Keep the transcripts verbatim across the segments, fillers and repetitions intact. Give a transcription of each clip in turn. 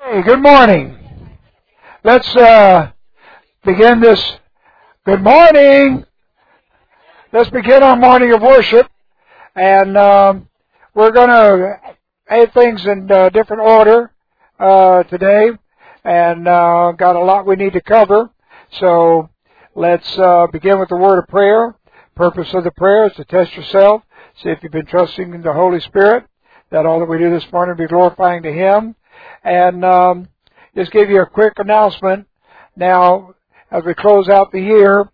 Hey, good morning. Let's uh, begin this. Good morning. Let's begin our morning of worship, and um, we're going to add things in uh, different order uh, today, and uh, got a lot we need to cover. So let's uh, begin with the word of prayer. Purpose of the prayer is to test yourself, see if you've been trusting in the Holy Spirit. That all that we do this morning will be glorifying to Him. And um, just give you a quick announcement. Now, as we close out the year,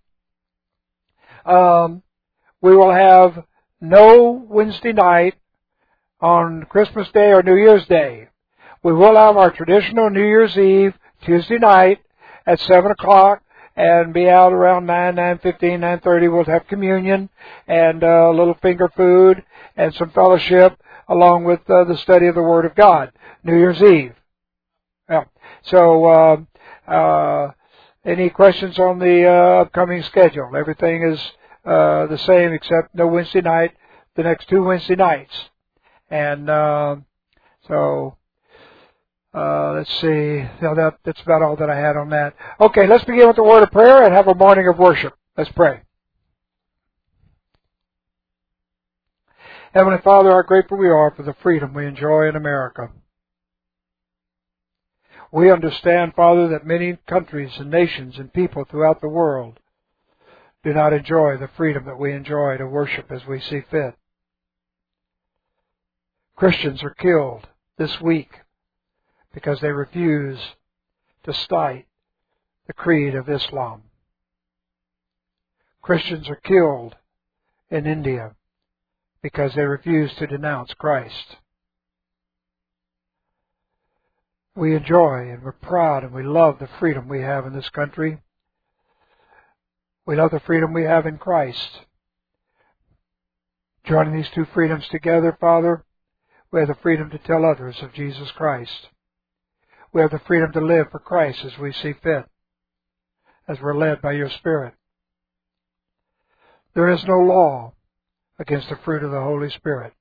um, we will have no Wednesday night on Christmas Day or New Year's Day. We will have our traditional New Year's Eve, Tuesday night at seven o'clock, and be out around nine, nine fifteen, nine thirty. We'll have communion and uh, a little finger food and some fellowship along with uh, the study of the Word of God, New Year's Eve. Yeah. So, uh, uh, any questions on the uh, upcoming schedule? Everything is uh, the same except no Wednesday night, the next two Wednesday nights. And uh, so, uh, let's see. No, that, that's about all that I had on that. Okay, let's begin with the word of prayer and have a morning of worship. Let's pray. Heavenly Father, how grateful we are for the freedom we enjoy in America. We understand, Father, that many countries and nations and people throughout the world do not enjoy the freedom that we enjoy to worship as we see fit. Christians are killed this week because they refuse to cite the creed of Islam. Christians are killed in India because they refuse to denounce Christ. We enjoy and we're proud and we love the freedom we have in this country. We love the freedom we have in Christ. Joining these two freedoms together, Father, we have the freedom to tell others of Jesus Christ. We have the freedom to live for Christ as we see fit, as we're led by your Spirit. There is no law against the fruit of the Holy Spirit.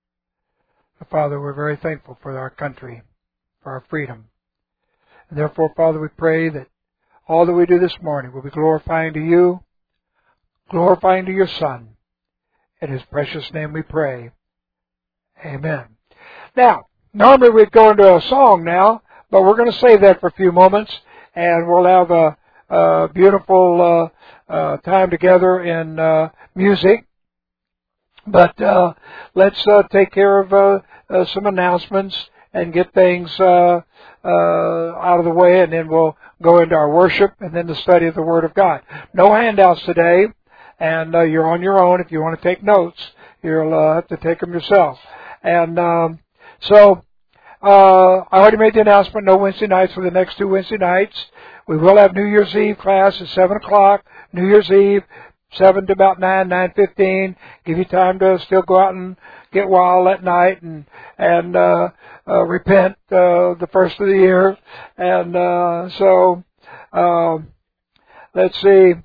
But Father, we're very thankful for our country, for our freedom. And therefore, Father, we pray that all that we do this morning will be glorifying to you, glorifying to your Son. In His precious name we pray. Amen. Now, normally we'd go into a song now, but we're going to save that for a few moments, and we'll have a, a beautiful uh, uh, time together in uh, music. But uh, let's uh, take care of uh, uh, some announcements and get things uh, uh, out of the way, and then we'll go into our worship and then the study of the Word of God. No handouts today, and uh, you're on your own. If you want to take notes, you'll uh, have to take them yourself. And um, so uh, I already made the announcement, no Wednesday nights for the next two Wednesday nights. We will have New Year's Eve class at seven o'clock, New Year's Eve, seven to about nine, nine fifteen. Give you time to still go out and get wild that night and and uh, uh, repent uh, the first of the year. And uh, so um, let's see.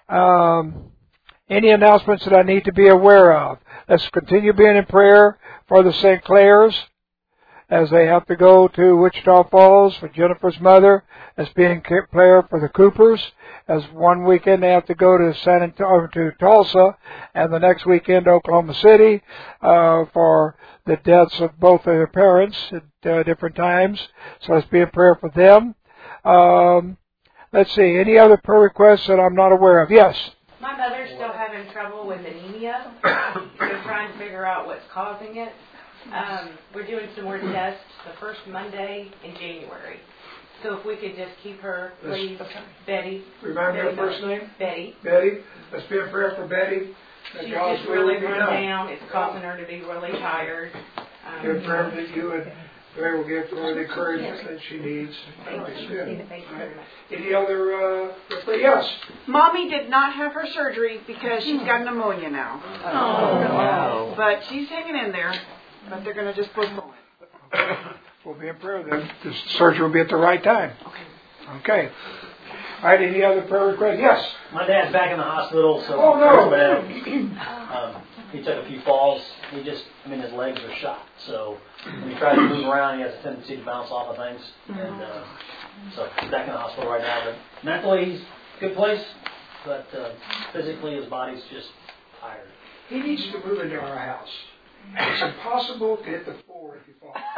Um, any announcements that I need to be aware of? Let's continue being in prayer for the Saint Clairs as they have to go to Wichita Falls for Jennifer's mother, as being prayer for the Coopers, as one weekend they have to go to San Antonio, to Tulsa, and the next weekend to Oklahoma City uh, for the deaths of both of their parents at uh, different times. So let's be in prayer for them. Um, let's see, any other prayer requests that I'm not aware of? Yes? My mother's still having trouble with anemia. They're trying to figure out what's causing it. Um, we're doing some more tests the first Monday in January. So if we could just keep her, please, Betty. Remind me of her first name? Betty. Betty. Let's be in prayer for Betty. She's just really run down. It's causing her to be really tired. Um, Give prayer that you and prayer will give her the encouragement that she needs. Thank you. Thank you very much. Any other, uh, yes? Mommy did not have her surgery because she's got pneumonia now. Oh, no. But she's hanging in there. But they're going to just postpone it. We'll be in prayer then. The surgery will be at the right time. Okay. Okay. All right, any other prayer requests? Yes? My dad's back in the hospital, so... Oh, no. um, he took a few falls. He just, I mean, his legs are shot. So when he tries to move around, he has a tendency to bounce off of things. And uh, so he's back in the hospital right now. But mentally, he's a good place. But uh, physically, his body's just tired. He needs to move into our house. It's impossible to hit the floor if you fall. Was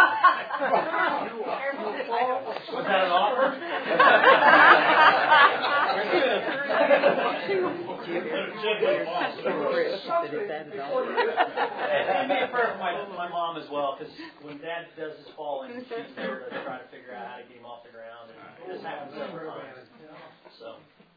that an offer? And be a prayer for my, my mom as well, because when Dad does his falling, she's there to try to figure out how to get him off the ground. And this happens several times. So.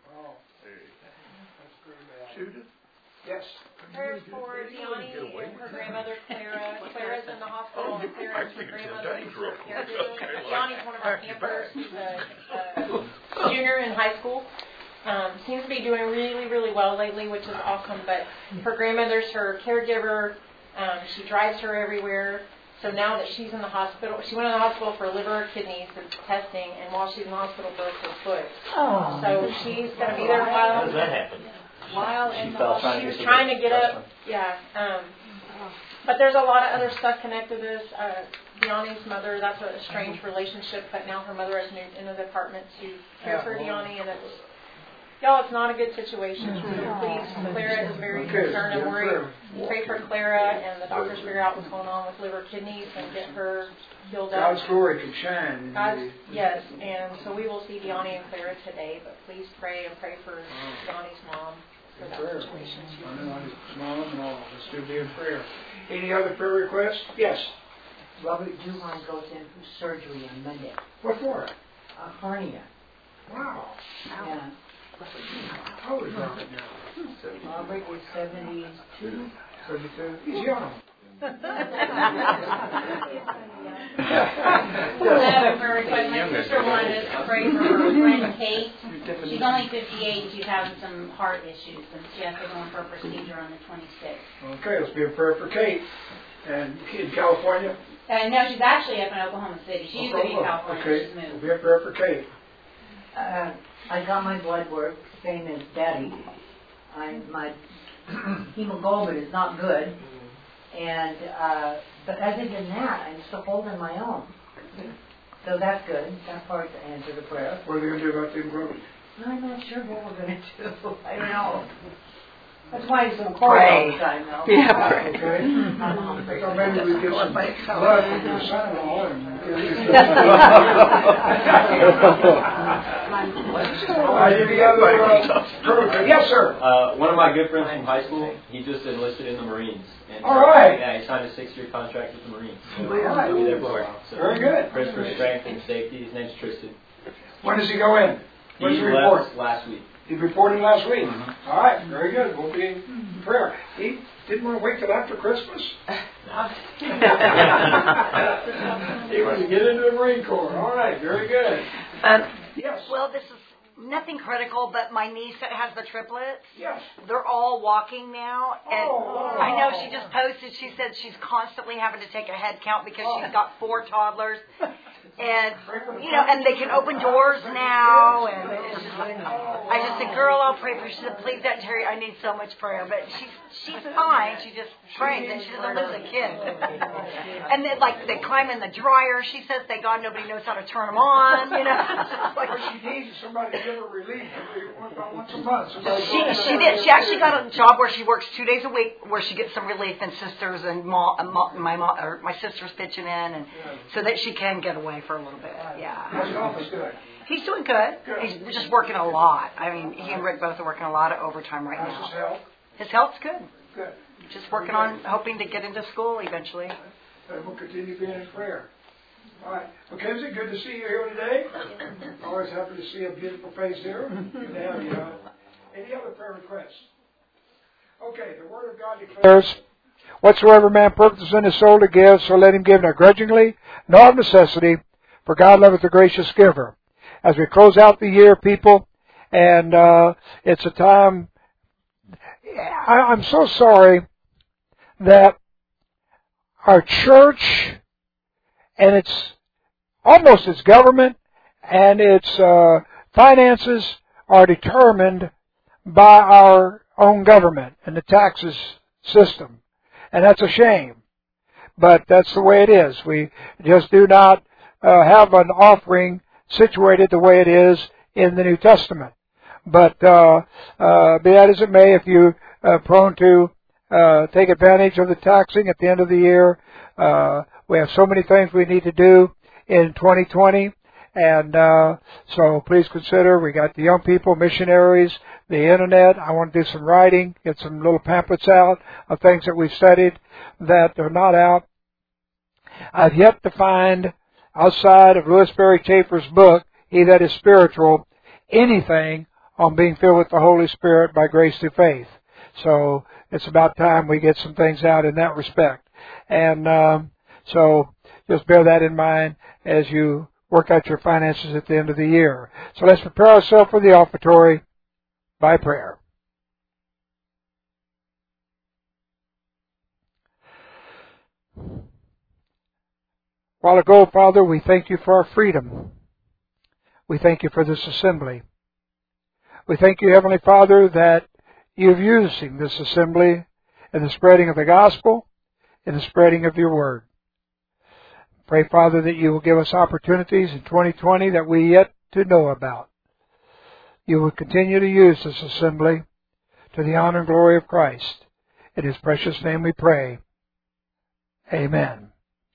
Judith? Yes. Prayers for Deani and her grandmother Clara. Clara's in the hospital and Clara's her grandmother who's her caregiver. Deani's one of our campers. She's a, a junior in high school. Um, seems to be doing really, really well lately, which is awesome. But her grandmother's her caregiver. Um, she drives her everywhere. So now that she's in the hospital, she went to the hospital for liver, kidneys, and testing, and while she's in the hospital, broke her foot. Oh. So she's going to be there a while. How does that happen? While in she, the, she was trying to get up, yeah. Um, but there's a lot of other stuff connected to this. Uh, Deani's mother, that's a strange relationship, but now her mother has moved into the apartment to care for Deani, and it's, y'all, it's not a good situation. So please, Clara is very concerned and worried. Pray for Clara, and the doctors figure out what's going on with liver, kidneys, and get her healed up. God's glory can shine. God's, yes, and so we will see Deani and Clara today, but please pray and pray for Deani's mom. For that prayer. situation. Mom and all. Let's do be in prayer. Any other prayer requests? Yes. Robert Duhon goes in for surgery on Monday. What for? A hernia. Wow. Yeah. How old is Robert now? Robert is seventy-two. seventy-two. He's young. I have a prayer request. My sister wanted us to pray for her friend Kate. She's only fifty-eight. She's having some heart issues, and she has to go in for a procedure on the twenty-sixth. Okay, let's be in prayer for Kate. And in California? Uh, no, she's actually up in Oklahoma City. She used to be in California. Okay, She's moved. we'll be in prayer for Kate. Uh, I got my blood work, same as Daddy. I, my hemoglobin is not good. And, uh, but other than that, I'm still holding my own. So that's good. That part to answer the prayer. What are they going to do about the hemoglobin? I'm not sure what we're going to do. I don't know. That's why he's going to pray all the time, though. Yeah, pray. Okay. So maybe we get some blood from your son-in-law and Yes, sir. Uh, one of my good friends from high school, he just enlisted in the Marines. And all right. Yeah, he signed a six-year contract with the Marines. So all right. he'll be there for it. So very good. Prayers for strength and safety. His name's Tristan. When does he go in? He When's the left report? last week. He reported last week. Mm-hmm. All right, very good. We'll be in prayer. He didn't want to wait till after Christmas. He wanted to get into the Marine Corps. All right, very good. Um, yes. Well, this is nothing critical, but my niece that has the triplets, yes, they're all walking now. And oh, wow. I know she just posted, she said she's constantly having to take a head count because oh. she's got four toddlers. And, you know, and they can open doors now. And it's just like, I just said, girl, I'll pray for you. She said, please, Aunt Terry, I need so much prayer. But she's she's fine. She just prays, and she doesn't lose a kid. And then, like, they climb in the dryer. She says, thank God nobody knows how to turn them on, you know. Like, she needs somebody to give her relief once a month. She, she did. She actually got a job where she works two days a week where she gets some relief, and sisters and mom, my mom, or my sister's pitching in, and so that she can get away for a little bit. Yeah. He's doing good. good. He's just working a lot. I mean, he and Rick both are working a lot of overtime right How's now. His health? His health's good. Good. Just working on hoping to get into school eventually. And we'll continue being in prayer. All right. Mackenzie, good to see you here today. Always happy to see a beautiful face here. Good to have you. Any other prayer requests? Okay, the Word of God declares, whatsoever man purposes in his soul to give, so let him give not grudgingly, nor of necessity, for God loveth the gracious giver. As we close out the year, people, and uh, it's a time, I, I'm so sorry that our church and its, almost its government and its uh, finances are determined by our own government and the taxes system. And that's a shame. But that's the way it is. We just do not uh, have an offering situated the way it is in the New Testament. But uh, uh, be that as it may, if you're uh, prone to uh, take advantage of the taxing at the end of the year, uh, we have so many things we need to do in twenty twenty. And uh, so please consider, we got the young people, missionaries, the internet. I want to do some writing, get some little pamphlets out of things that we've studied that are not out. I've yet to find, outside of Louis Berry Chafer's book, He That Is Spiritual, anything on being filled with the Holy Spirit by grace through faith. So it's about time we get some things out in that respect. And um, so just bear that in mind as you work out your finances at the end of the year. So let's prepare ourselves for the offertory by prayer. While ago, Father, we thank you for our freedom. We thank you for this assembly. We thank you, Heavenly Father, that you've used this assembly in the spreading of the gospel, in the spreading of your word. Pray, Father, that you will give us opportunities in twenty twenty that we yet to know about. You will continue to use this assembly to the honor and glory of Christ. In His precious name we pray. Amen.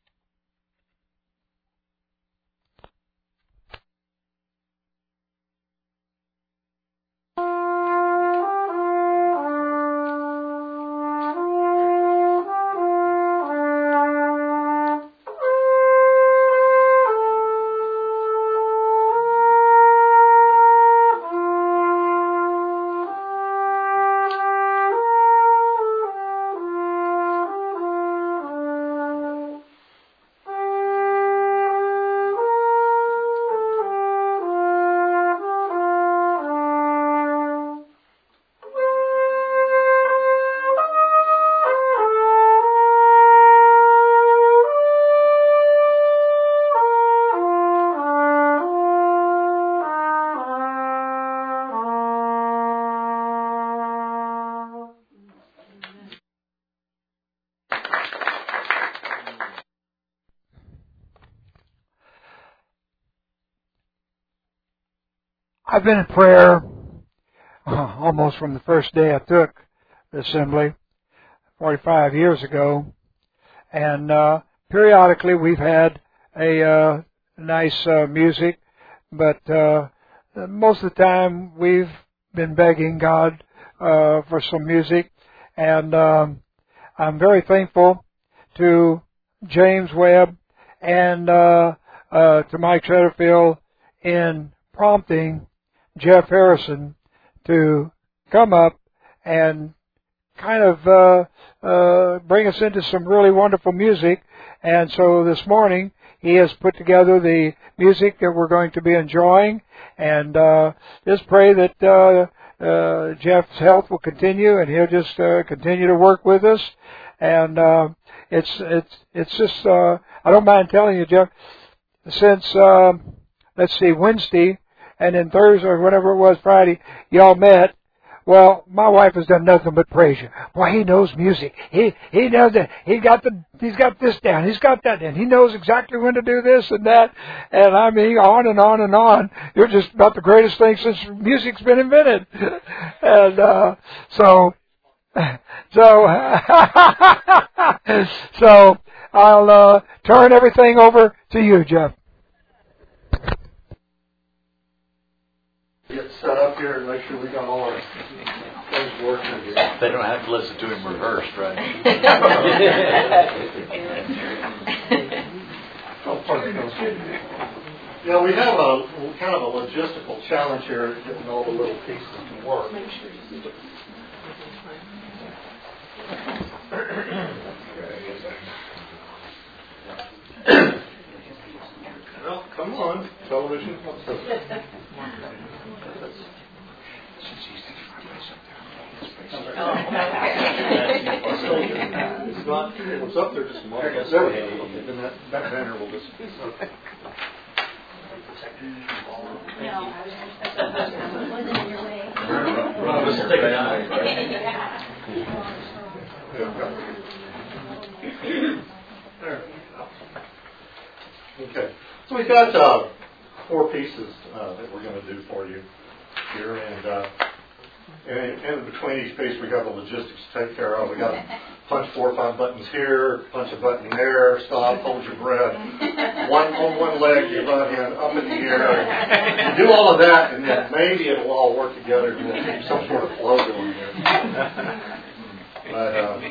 I've been in prayer uh, almost from the first day I took the assembly, forty-five years ago, and uh, periodically we've had a uh, nice uh, music, but uh, most of the time we've been begging God uh, for some music, and um, I'm very thankful to James Webb and uh, uh, to Mike Shutterfield in prompting Jeff Harrison to come up and kind of uh, uh, bring us into some really wonderful music. And so this morning he has put together the music that we're going to be enjoying. And uh, just pray that uh, uh, Jeff's health will continue and he'll just uh, continue to work with us. And uh, it's it's it's just uh, I don't mind telling you, Jeff, since uh, let's see Wednesday. And then Thursday or whatever it was, Friday, y'all met. Well, my wife has done nothing but praise you. Boy, he knows music. He he knows that. He got the he's got this down. He's got that down. He knows exactly when to do this and that. And I mean, on and on and on. You're just about the greatest thing since music's been invented. And uh, so so so I'll uh, turn everything over to you, Jeff. Get set up here and make sure we got all our things working here. They don't have to listen to him rehearsed, right? Yeah, we have a kind of a logistical challenge here, getting all the little pieces to work. Well, come on, television. It's not, what's up there just a moment. There we go. Okay, then that, that banner will just... Well, this is taking time. Yeah. There. Okay. So we've got uh, four pieces uh, that we're going to do for you here, and uh, and in between each piece we got the logistics to take care of. We got to punch four or five buttons here, punch a button there, stop, hold your breath, one on one leg, your right hand up in the air. You do all of that, and then maybe it'll all work together, and we'll keep some sort of flow going here. But, uh,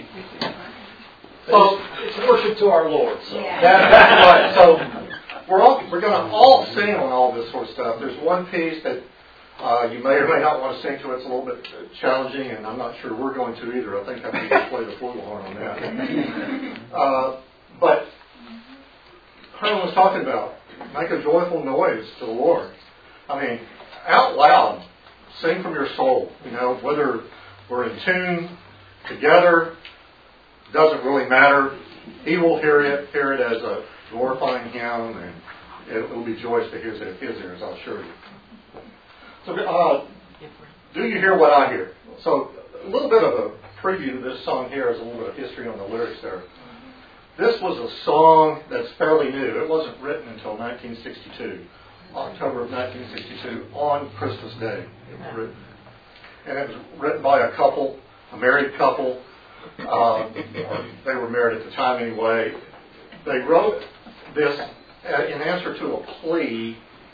So it's worship to our Lord. So. That, that's right. So we're all we're going to all sing on all this sort of stuff. There's one piece that uh, you may or may not want to sing to. It's a little bit challenging, and I'm not sure we're going to either. I think I need to play the flugelhorn on that. Uh, but Herman was talking about make a joyful noise to the Lord. I mean, out loud, sing from your soul. You know, whether we're in tune together. Doesn't really matter. He will hear it, hear it as a glorifying Him, and it will be joyous to his, his ears, I'll assure you. So, uh, do you hear what I hear? So, a little bit of a preview to this song here is a little bit of history on the lyrics there. This was a song that's fairly new. It wasn't written until nineteen sixty-two, October of nineteen sixty-two, on Christmas Day. It was written. And it was written by a couple, a married couple. Uh, they were married at the time anyway. They wrote this in answer to a plea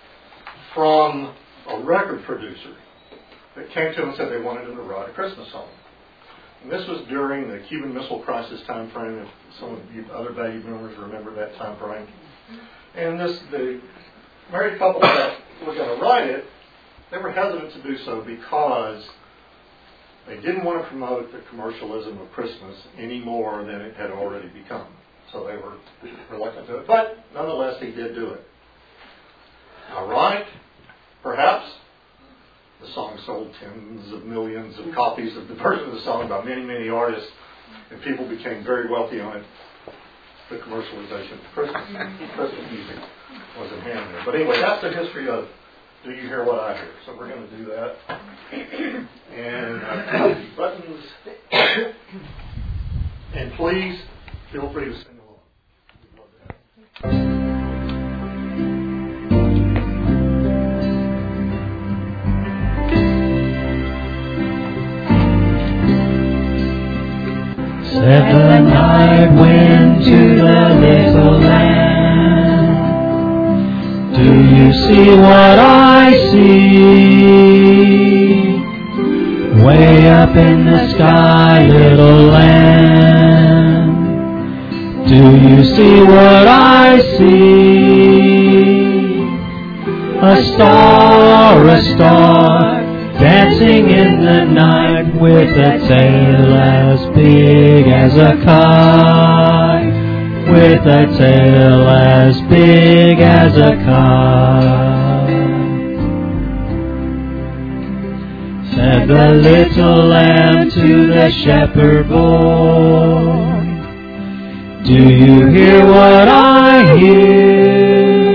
from a record producer that came to them and said they wanted them to write a Christmas song. And this was during the Cuban Missile Crisis time frame. If some of you other baby boomers remember that time frame. And this the married couple that were going to write it, they were hesitant to do so because they didn't want to promote the commercialism of Christmas any more than it had already become. So they were reluctant to it. But nonetheless, he did do it. Ironic, perhaps. The song sold tens of millions of copies of the version of the song by many, many artists, and people became very wealthy on it. The commercialization of Christmas, Christmas music was in hand there. But anyway, that's the history of Do You Hear What I Hear? So we're going to do that. And uh, buttons. And please feel free to sing along. We'd love that. Said the night wind to the little land, do you see what I see? Way up in the sky, little land, do you see what I see? A star, a star, dancing in the night with a tail as big as a kite, with a tail as big as a kite. Said the little lamb to the shepherd boy, do you hear what I hear?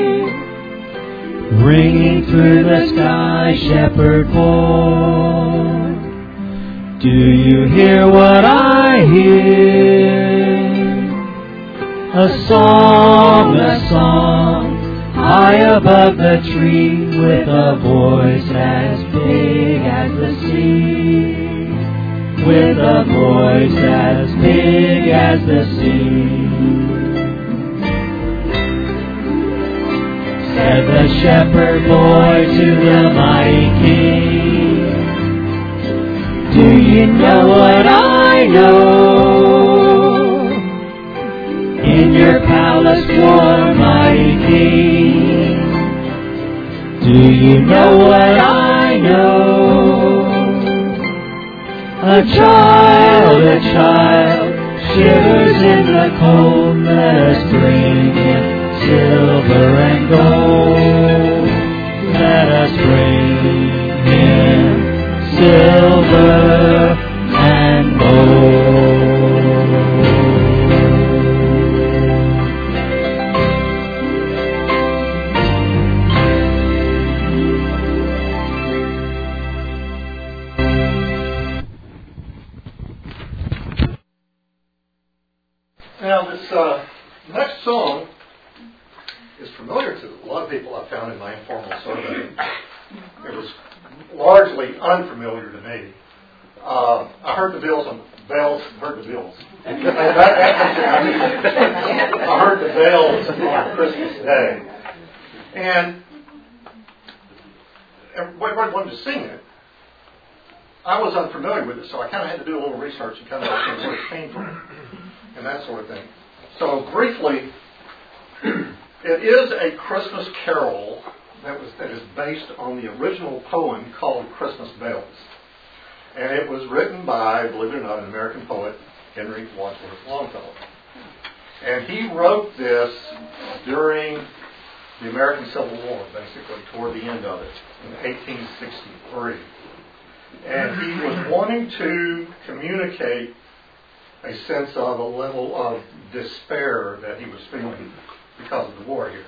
Ringing through the sky, shepherd boy, do you hear what I hear? A song, a song, high above the tree, with a voice as big as the sea, with a voice as big as the sea. Said the shepherd boy to the mighty king, do you know what I know? In your palace warm, mighty king, do you know what I know? A child, a child, shivers in the cold, let us bring him silver and gold. Let us bring him silver and gold. Now, unfamiliar to a lot of people I found in my informal survey. It was largely unfamiliar to me. Uh, I heard the bells on bells. Heard the bells. that, that, that, I heard the bells on Christmas Day, and everybody wanted to sing it. I was unfamiliar with it, so I kind of had to do a little research and kind of understand where it came from and that sort of thing. So briefly, it is a Christmas carol that was that is based on the original poem called Christmas Bells. And it was written by, believe it or not, an American poet, Henry Wadsworth Longfellow. And he wrote this during the American Civil War, basically, toward the end of it, in eighteen sixty-three. And he was wanting to communicate a sense of a level of despair that he was feeling because of the war here.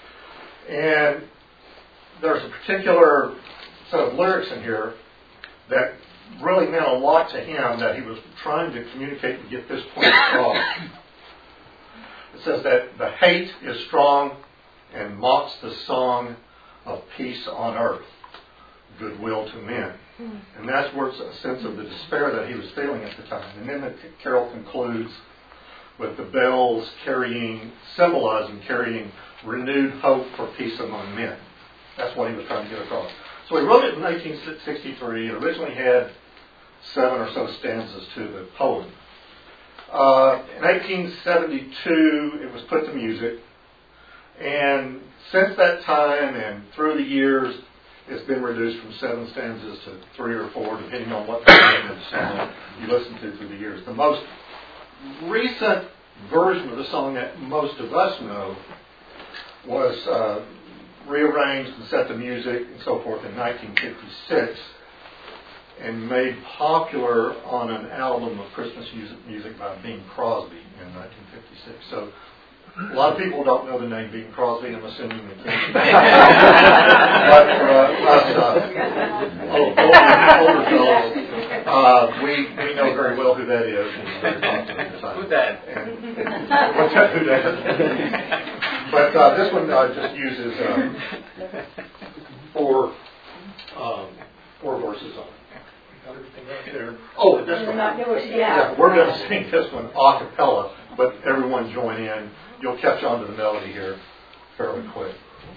And there's a particular set of lyrics in here that really meant a lot to him, that he was trying to communicate to get this point across. It says that the hate is strong and mocks the song of peace on earth, goodwill to men. And that's where it's a sense of the despair that he was feeling at the time. And then the carol concludes with the bells carrying, symbolizing, carrying renewed hope for peace among men. That's what he was trying to get across. So he wrote it in eighteen sixty-three. It originally had seven or so stanzas to the poem. Uh, in eighteen seventy-two, it was put to music. And since that time and through the years, it's been reduced from seven stanzas to three or four, depending on what kind of song you listen to through the years. The most recent version of the song that most of us know was uh, rearranged and set to music and so forth in nineteen fifty-six and made popular on an album of Christmas music, music by Bing Crosby in nineteen fifty-six. So a lot of people don't know the name Bing Crosby. I'm assuming they can. But for uh, us uh, old, older, older fellows, uh, we, we know very well who that is. Who that? And, and, what's that? Who that? But uh, this one uh, just uses um, four um, four verses on it. Everything right there. Oh, this one. Yeah, we're going to sing this one a cappella, but everyone join in. You'll catch on to the melody here fairly quick.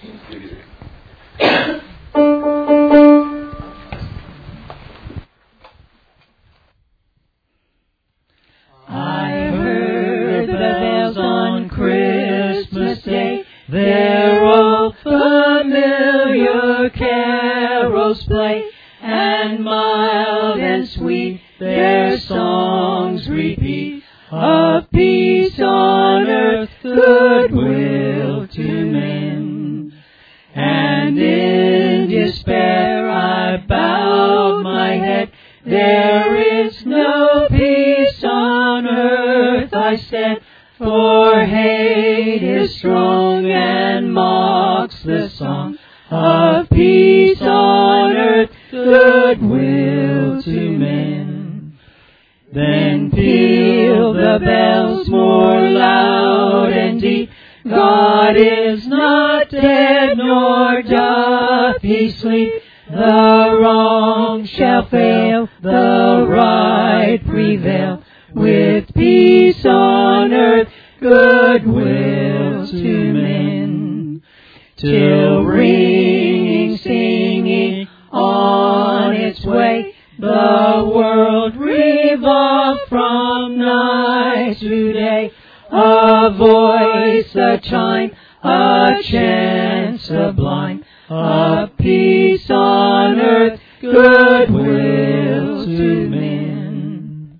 I heard the bells on Christmas Day, their old familiar carols play, and mild and sweet their songs repeat, of peace on earth, goodwill to men. And in despair I bowed my head, there is no peace on earth, I said, for hate is strong and mocks the song of peace on earth, goodwill to men. Then peal the bells more loud and deep, God is not dead, nor doth he sleep. The wrong shall fail, the right prevail, with peace on earth, goodwill to men. Till ringing, singing on its way, the world revolved from night to day. A voice, a chime, a chant sublime, of peace on earth, goodwill to men.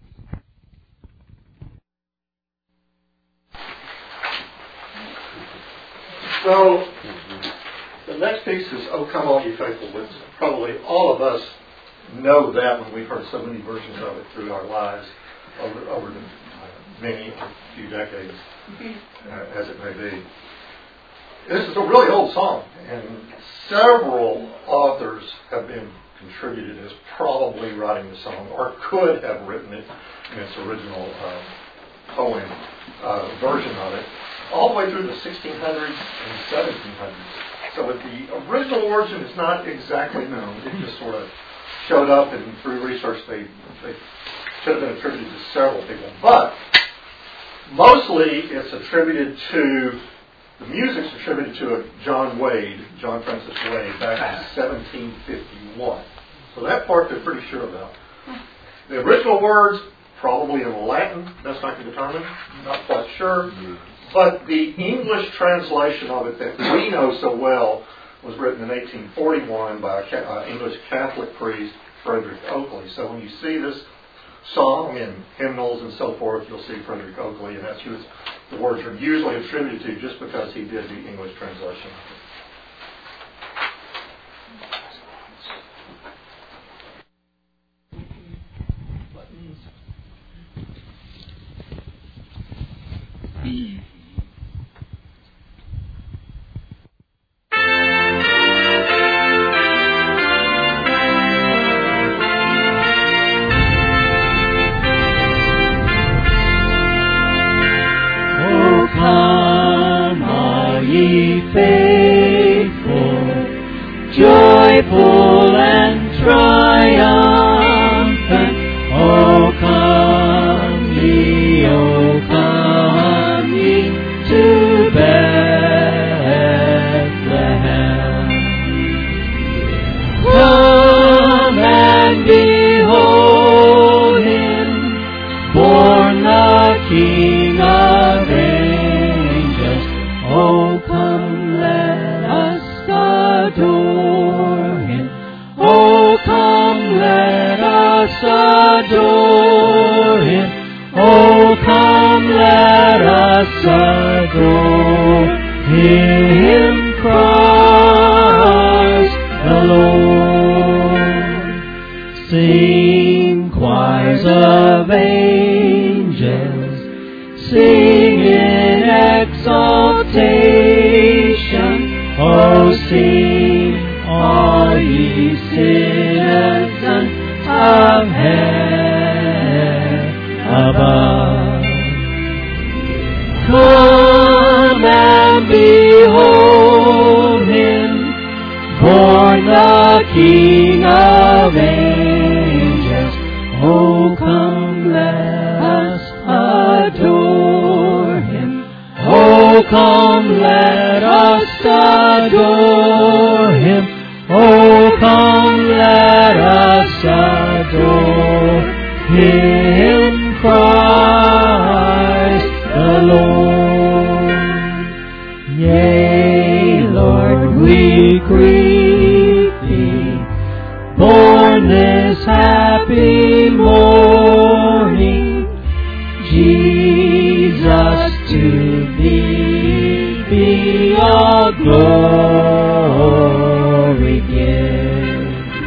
So, the next piece is O Come All Ye Faithful, which probably all of us know that when we've heard so many versions of it through our lives over, over the uh, many, a few decades, uh, as it may be. This is a really old song, and several authors have been contributed as probably writing the song, or could have written it in its original uh, poem uh, version of it. all the way through the sixteen hundreds and seventeen hundreds. So the original origin is not exactly known. It just sort of showed up, and through research they, they should have been attributed to several people. But mostly it's attributed to, the music's attributed to a John Wade, John Francis Wade, back in seventeen fifty-one. So that part they're pretty sure about. The original words, probably in Latin, best I can determine, not quite sure. But the English translation of it that we know so well was written in eighteen forty-one by an uh, English Catholic priest, Frederick Oakley. So when you see this song in hymnals and so forth, you'll see Frederick Oakley, and that's who the words are usually attributed to just because he did the English translation. Joyful and triumphant, O come ye, O come ye to Bethlehem. Come and behold him, born the King of angels. O come, let us adore him. Oh, come, let us adore him. Oh, come, let us adore him, Christ the Lord. Sing, choirs of angels, sing in exaltation. Oh, sing, all ye citizens of heaven above. Come and behold him, born the King of angels. Oh, come, let us adore him. Oh, come, let us adore him. Oh, come, let us adore him, Christ the Lord. Yea, Lord, we greet thee, born this happy morning. Jesus, to thee be all glory give.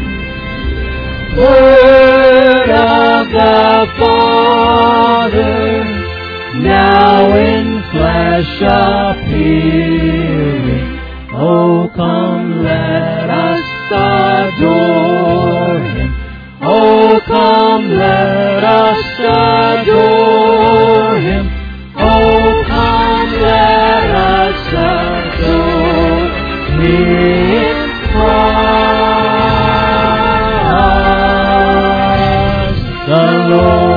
Word of the Father, now in flesh appearing. Oh, come, let us adore him. Oh, come, let us adore him. Oh, come, let us adore him, Christ the Lord.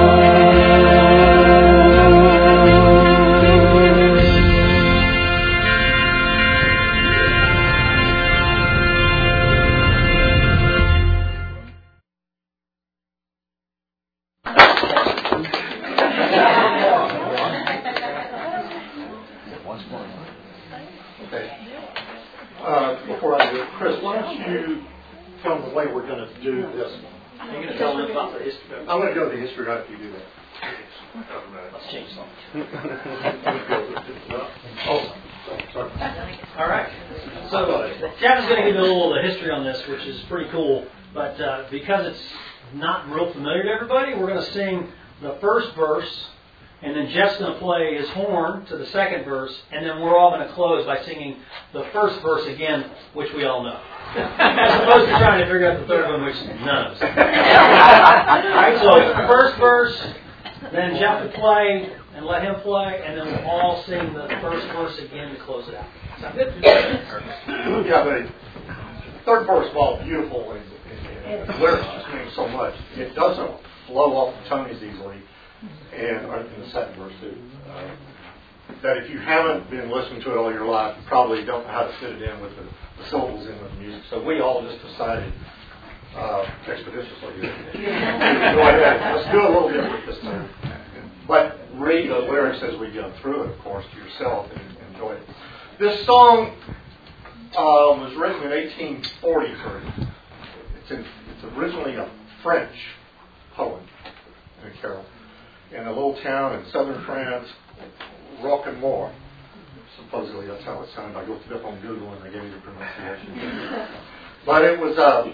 Okay. Uh, before I do it, Chris, why don't you tell them the way we're going to do this one? Are you going to tell them about the history? I'm going to go to the history right after you do that. Let's change something. Oh, sorry. All right. So, Kevin's going to give you a little of the history on this, which is pretty cool. But uh, because it's not real familiar to everybody, we're going to sing the first verse, and then Jeff's going to play his horn to the second verse, and then we're all going to close by singing the first verse again, which we all know. As opposed to trying to figure out the third one, which none of us. All right, so first verse, then Jeff will play, and let him play, and then we'll all sing the first verse again to close it out. Sound good? Yeah, but it, third verse, while beautiful and, and, and the lyrics just mean so much, it doesn't flow off the tongue as easily, and or in the second verse too. Uh, that if you haven't been listening to it all your life, you probably don't know how to fit it in with the, the syllables in with the music. So we all just decided uh, expeditiously here. Go ahead, let's do it a little different this time. But read the lyrics as we go through it, of course, to yourself and enjoy it. This song uh, was written in eighteen forty-three. It's, in, it's originally a French poem and a carol in a little town in southern France, Rocquemort. Supposedly that's how it sounded. I looked it up on Google and they gave me the pronunciation. But it was uh,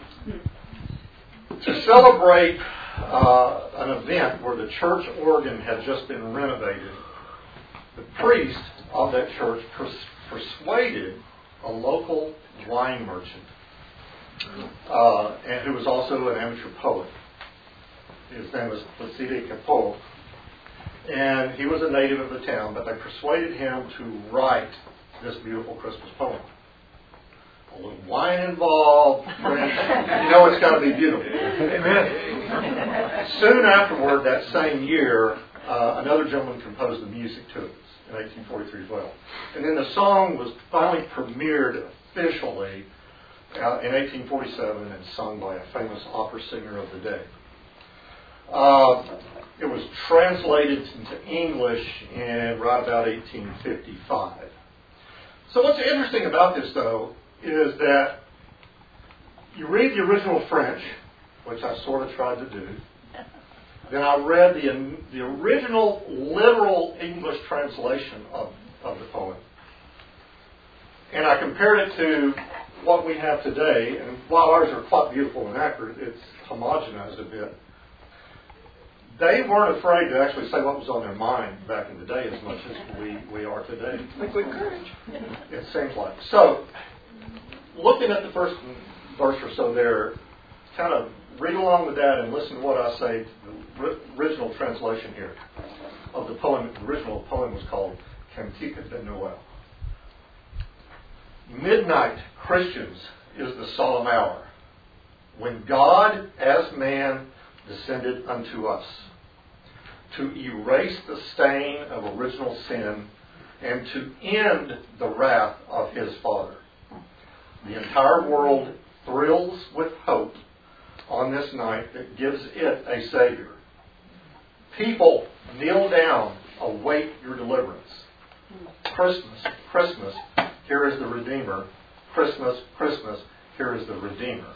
to celebrate uh, an event where the church organ had just been renovated. The priest of that church pers- persuaded a local wine merchant, uh, and who was also an amateur poet. His name was Placide Cappeau, and he was a native of the town, but they persuaded him to write this beautiful Christmas poem. A little wine involved, French, you know it's got to be beautiful. Amen. Soon afterward, that same year, uh, another gentleman composed the music to it in eighteen forty-three as well. And then the song was finally premiered officially uh, in eighteen forty-seven and sung by a famous opera singer of the day. Uh, it was translated into English in right about eighteen fifty-five. So what's interesting about this, though, is that you read the original French, which I sort of tried to do. Then I read the the original literal English translation of, of the poem. And I compared it to what we have today. And while ours are quite beautiful and accurate, it's homogenized a bit. They weren't afraid to actually say what was on their mind back in the day as much as we, we are today. Liquid courage. It seems like. So, looking at the first verse or so there, kind of read along with that and listen to what I say. The original translation here of the poem, the original poem was called Cantique de Noël. Midnight, Christians, is the solemn hour when God as man descended unto us to erase the stain of original sin and to end the wrath of his Father. The entire world thrills with hope on this night that gives it a Savior. People, kneel down, await your deliverance. Christmas, Christmas, here is the Redeemer. Christmas, Christmas, here is the Redeemer.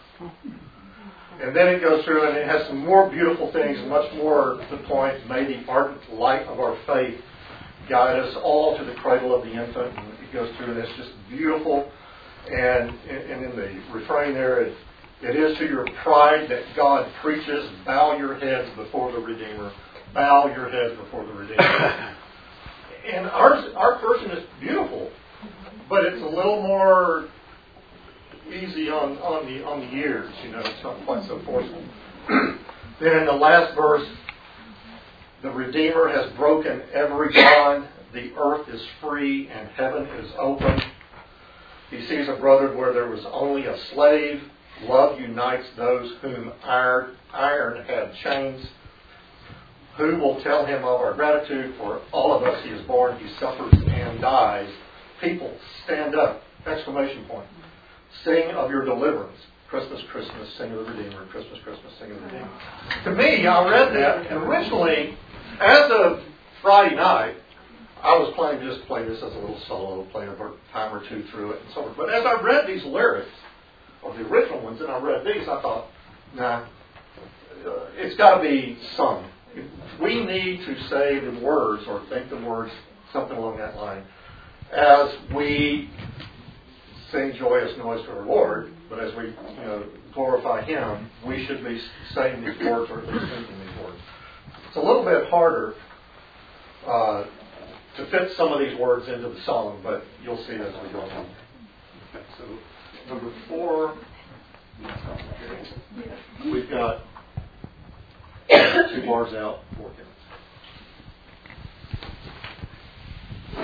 And then it goes through and it has some more beautiful things, much more to the point. May the ardent light of our faith guide us all to the cradle of the infant. And it goes through and it's just beautiful. And, and in the refrain there, it, it is to your pride that God preaches, bow your heads before the Redeemer. Bow your heads before the Redeemer. And ours, our version is beautiful, but it's a little more easy on, on the on the ears, you know, it's not quite so forceful. Then in the last verse, the Redeemer has broken every bond, the earth is free and heaven is open. He sees a brother where there was only a slave. Love unites those whom iron, iron had chains. Who will tell him of our gratitude? For all of us he is born, he suffers and dies. People, stand up! Exclamation point. Sing of your deliverance. Christmas, Christmas, sing of the Redeemer. Christmas, Christmas, sing of the Redeemer. To me, I read that, and originally, as of Friday night, I was planning to just play this as a little solo, play a time or two through it, and so forth. But as I read these lyrics, or the original ones, and I read these, I thought, nah, it's got to be sung. We need to say the words, or think the words, something along that line, as we sing joyous noise to our Lord, but as we, you know, glorify Him, we should be saying these words, or at least thinking these words. It's a little bit harder uh, to fit some of these words into the song, but you'll see as we go on. So, number four, we've got two bars out, four counts.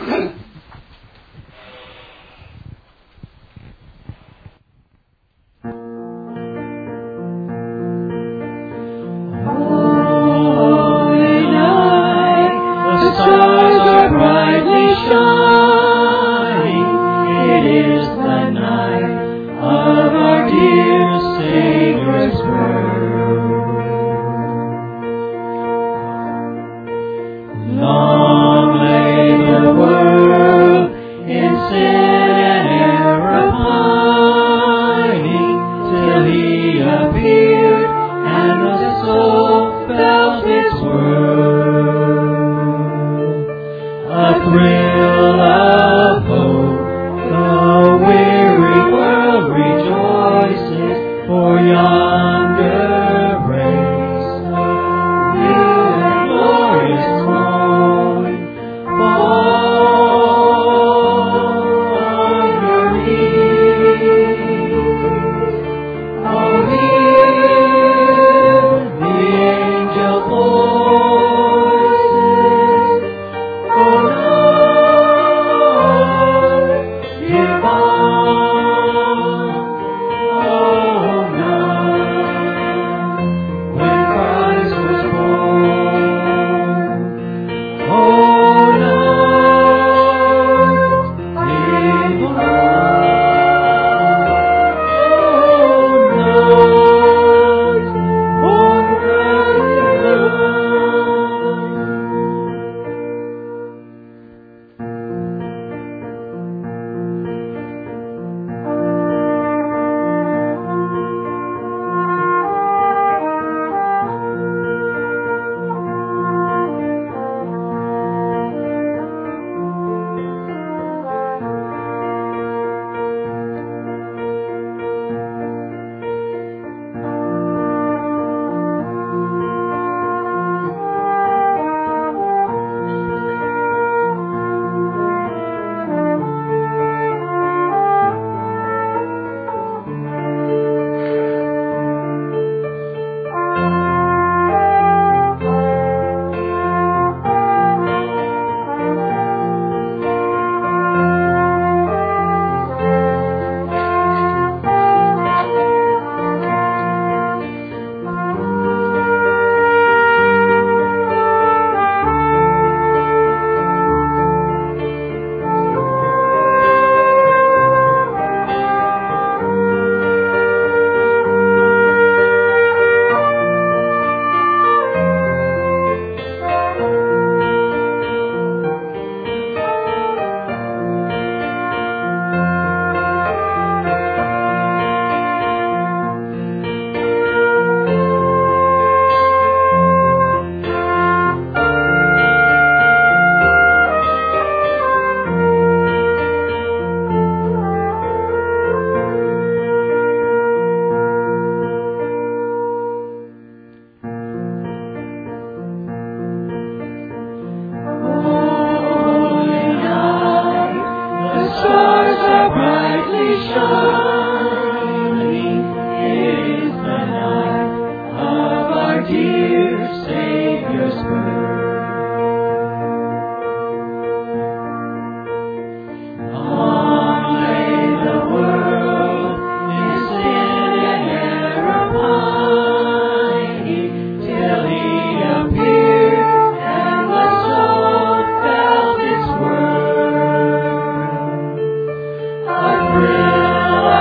thrill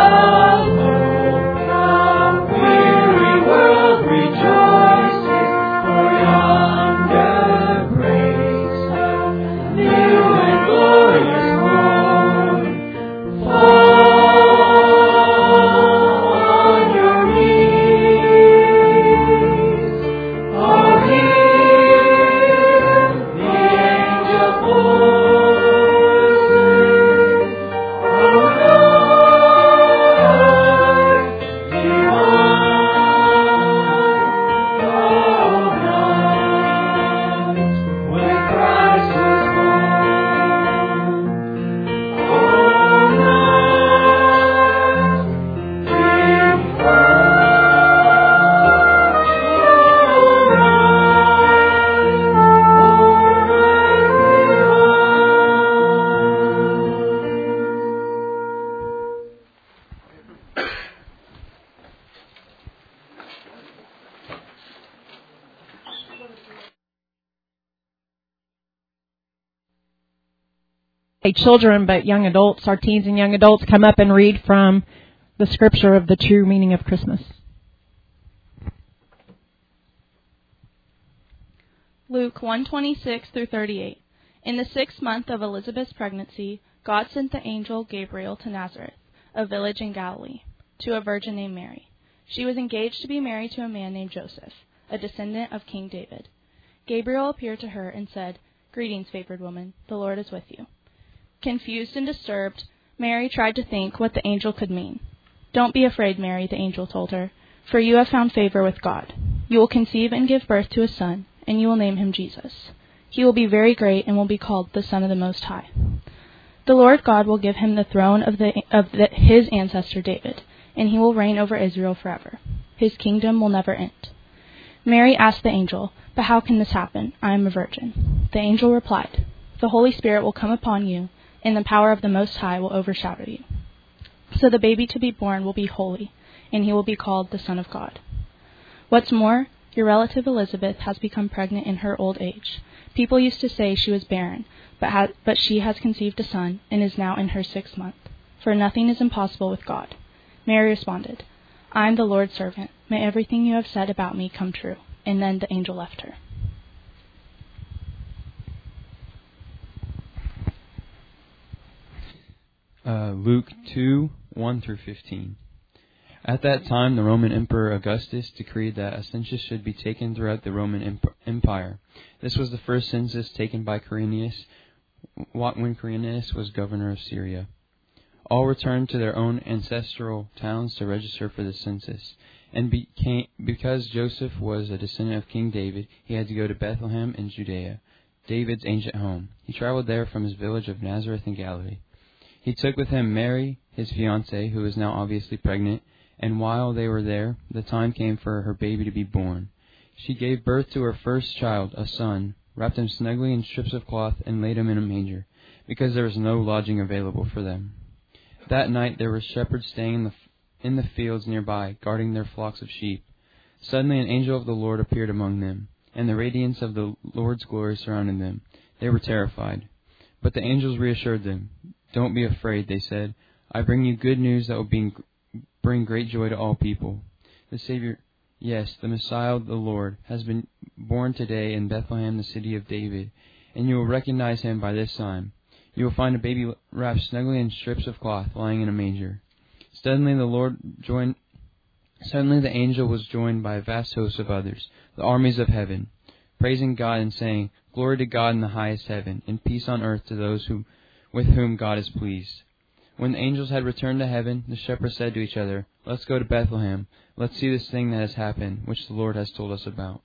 say children, but young adults, our teens and young adults, come up and read from the scripture of the true meaning of Christmas. Luke one twenty-six through thirty-eight. In the sixth month of Elizabeth's pregnancy, God sent the angel Gabriel to Nazareth, a village in Galilee, to a virgin named Mary. She was engaged to be married to a man named Joseph, a descendant of King David. Gabriel appeared to her and said, "Greetings, favored woman, the Lord is with you." Confused and disturbed, Mary tried to think what the angel could mean. "Don't be afraid, Mary," the angel told her, "for you have found favor with God. You will conceive and give birth to a son, and you will name him Jesus. He will be very great and will be called the Son of the Most High. The Lord God will give him the throne of, the, of the, his ancestor David, and he will reign over Israel forever. His kingdom will never end." Mary asked the angel, "But how can this happen? I am a virgin." The angel replied, "The Holy Spirit will come upon you, and the power of the Most High will overshadow you. So the baby to be born will be holy, and he will be called the Son of God. What's more, your relative Elizabeth has become pregnant in her old age. People used to say she was barren, but, ha- but she has conceived a son and is now in her sixth month. For nothing is impossible with God." Mary responded, "I am the Lord's servant. May everything you have said about me come true." And then the angel left her. Uh, Luke two, one through fifteen. At that time, the Roman Emperor Augustus decreed that a census should be taken throughout the Roman Emp- Empire. This was the first census taken by Quirinius when Quirinius was governor of Syria. All returned to their own ancestral towns to register for the census. And became, because Joseph was a descendant of King David, he had to go to Bethlehem in Judea, David's ancient home. He traveled there from his village of Nazareth in Galilee. He took with him Mary, his fiancée, who was now obviously pregnant, and while they were there, the time came for her baby to be born. She gave birth to her first child, a son, wrapped him snugly in strips of cloth, and laid him in a manger, because there was no lodging available for them. That night there were shepherds staying in the, in the fields nearby, guarding their flocks of sheep. Suddenly an angel of the Lord appeared among them, and the radiance of the Lord's glory surrounded them. They were terrified. But the angels reassured them. "Don't be afraid," they said. "I bring you good news that will be bring great joy to all people. The Savior, yes, the Messiah, the Lord, has been born today in Bethlehem, the city of David, and you will recognize him by this sign. You will find a baby wrapped snugly in strips of cloth, lying in a manger." Suddenly the Lord joined. Suddenly the angel was joined by a vast host of others, the armies of heaven, praising God and saying, "Glory to God in the highest heaven, and peace on earth to those who, with whom God is pleased." When the angels had returned to heaven, the shepherds said to each other, "Let's go to Bethlehem. Let's see this thing that has happened, which the Lord has told us about."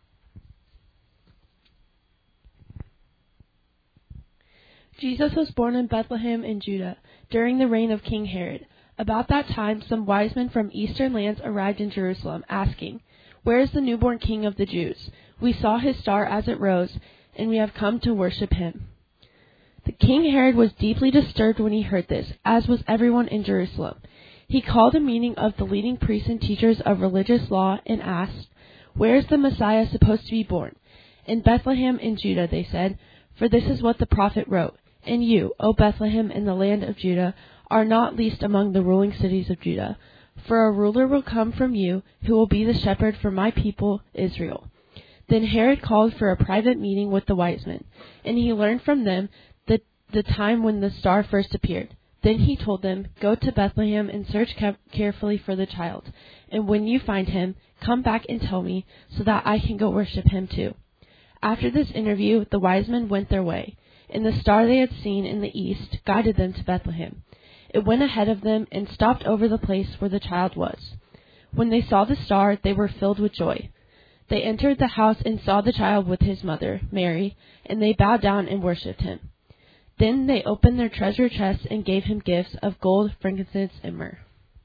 Jesus was born in Bethlehem in Judah, during the reign of King Herod. About that time, some wise men from eastern lands arrived in Jerusalem, asking, "Where is the newborn King of the Jews? We saw his star as it rose, and we have come to worship him." The King Herod was deeply disturbed when he heard this, as was everyone in Jerusalem. He called a meeting of the leading priests and teachers of religious law and asked, "Where is the Messiah supposed to be born?" "In Bethlehem in Judah," they said, "for this is what the prophet wrote. And you, O Bethlehem in the land of Judah, are not least among the ruling cities of Judah. For a ruler will come from you, who will be the shepherd for my people Israel." Then Herod called for a private meeting with the wise men, and he learned from them the, the time when the star first appeared. Then he told them, "Go to Bethlehem and search carefully for the child. And when you find him, come back and tell me, so that I can go worship him too." After this interview, the wise men went their way, and the star they had seen in the east guided them to Bethlehem. It went ahead of them and stopped over the place where the child was. When they saw the star, they were filled with joy. They entered the house and saw the child with his mother, Mary, and they bowed down and worshipped him. Then they opened their treasure chests and gave him gifts of gold, frankincense, and myrrh.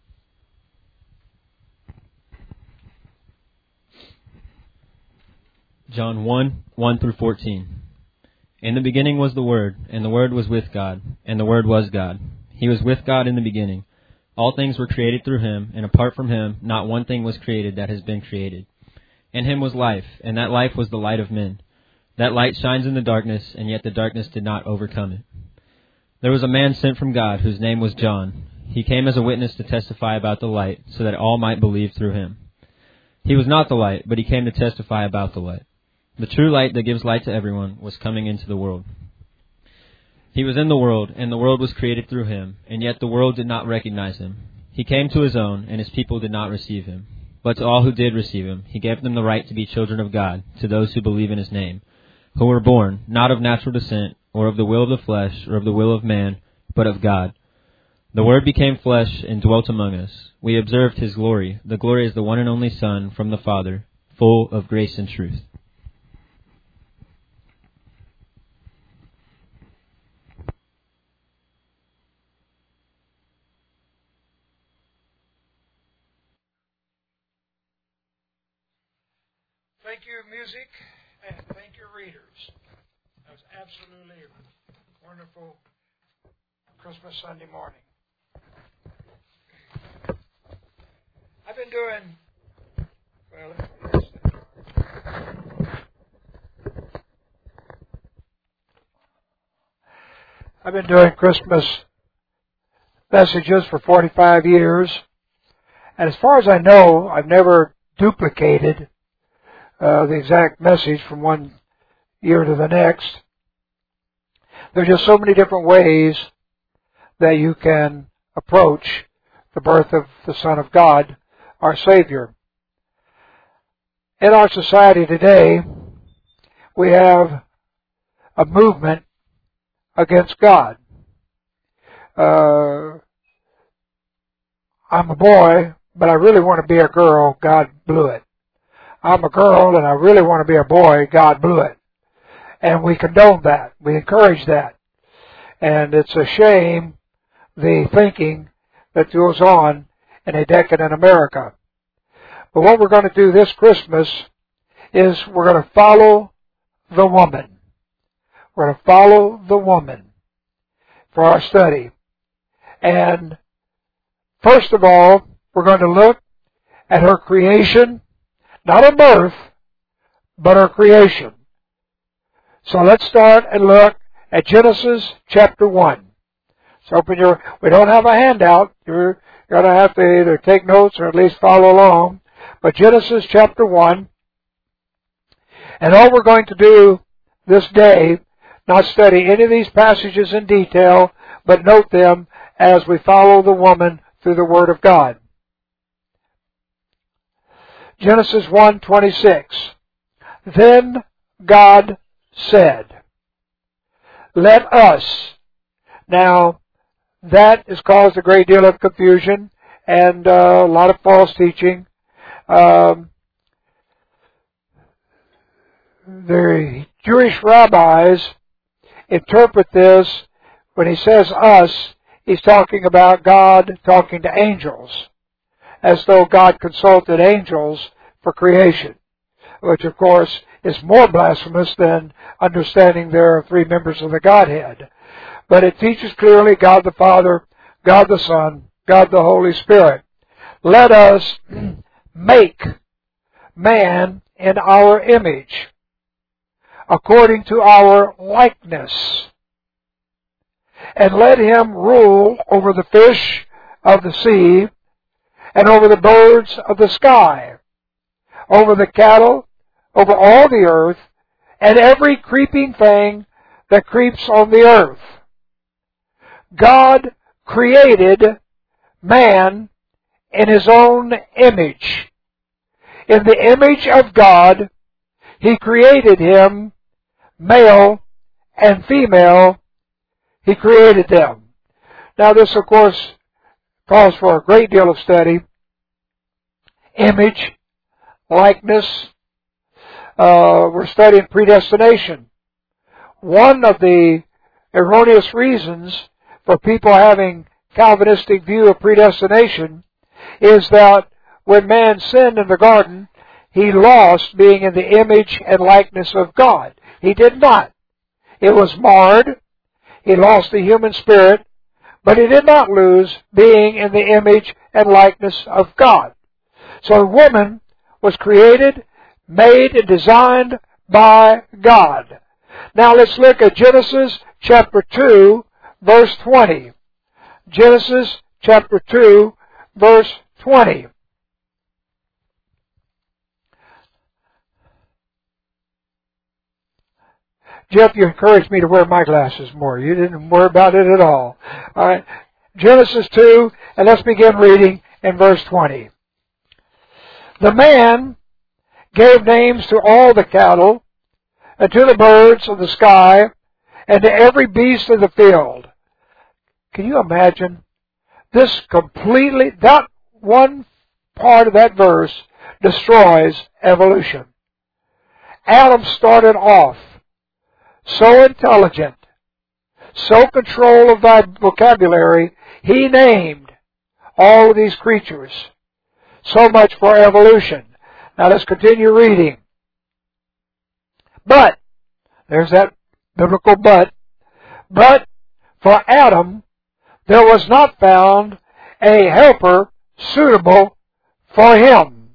John one, one through fourteen. In the beginning was the Word, and the Word was with God, and the Word was God. He was with God in the beginning. All things were created through him, and apart from him, not one thing was created that has been created. In him was life, and that life was the light of men. That light shines in the darkness, and yet the darkness did not overcome it. There was a man sent from God whose name was John. He came as a witness to testify about the light, so that all might believe through him. He was not the light, but he came to testify about the light. The true light that gives light to everyone was coming into the world. He was in the world, and the world was created through him, and yet the world did not recognize him. He came to his own, and his people did not receive him. But to all who did receive him, he gave them the right to be children of God, to those who believe in his name, who were born, not of natural descent, or of the will of the flesh, or of the will of man, but of God. The Word became flesh and dwelt among us. We observed his glory. The glory is the one and only Son from the Father, full of grace and truth. Thank you, music, and thank you, readers. That was absolutely a wonderful Christmas Sunday morning. I've been doing, well, I've been doing Christmas messages for forty-five years, and as far as I know, I've never duplicated uh, the exact message from one year to the next. There are just so many different ways that you can approach the birth of the Son of God, our Savior. In our society today, we have a movement against God. Uh, I'm a boy, but I really want to be a girl. God blew it. I'm a girl, and I really want to be a boy. God blew it. And we condone that. We encourage that. And it's a shame, the thinking that goes on in a decadent America. But what we're going to do this Christmas is we're going to follow the woman. We're going to follow the woman for our study. And first of all, we're going to look at her creation, not her birth, but her creation. So let's start and look at Genesis chapter one. So open your, we don't have a handout. You're going to have to either take notes or at least follow along. But Genesis chapter one. And all we're going to do this day, not study any of these passages in detail, but note them as we follow the woman through the Word of God. Genesis one twenty-six. Then God said, let us. Now, that has caused a great deal of confusion and uh, a lot of false teaching. Um, the Jewish rabbis interpret this, when he says us, he's talking about God talking to angels, as though God consulted angels for creation, which of course is more blasphemous than understanding there are three members of the Godhead. But it teaches clearly God the Father, God the Son, God the Holy Spirit. Let us make man in our image, according to our likeness, and let him rule over the fish of the sea, and over the birds of the sky, over the cattle, over all the earth, and every creeping thing that creeps on the earth. God created man in his own image. In the image of God, he created him, male and female, he created them. Now this, of course, calls for a great deal of study. Image, likeness. Uh, we're studying predestination. One of the erroneous reasons for people having Calvinistic view of predestination is that when man sinned in the garden, he lost being in the image and likeness of God. He did not. It was marred. He lost the human spirit, but he did not lose being in the image and likeness of God. So the woman was created, made, and designed by God. Now let's look at Genesis chapter two, verse twenty. Genesis chapter two, verse twenty. Jeff, you encouraged me to wear my glasses more. You didn't worry about it at all. All right. Genesis two, and let's begin reading in verse twenty. The man gave names to all the cattle, and to the birds of the sky, and to every beast of the field. Can you imagine? This completely, that one part of that verse destroys evolution. Adam started off so intelligent, so control of thy vocabulary, he named all of these creatures. So much for evolution. Now let's continue reading. But, there's that biblical but, but for Adam there was not found a helper suitable for him.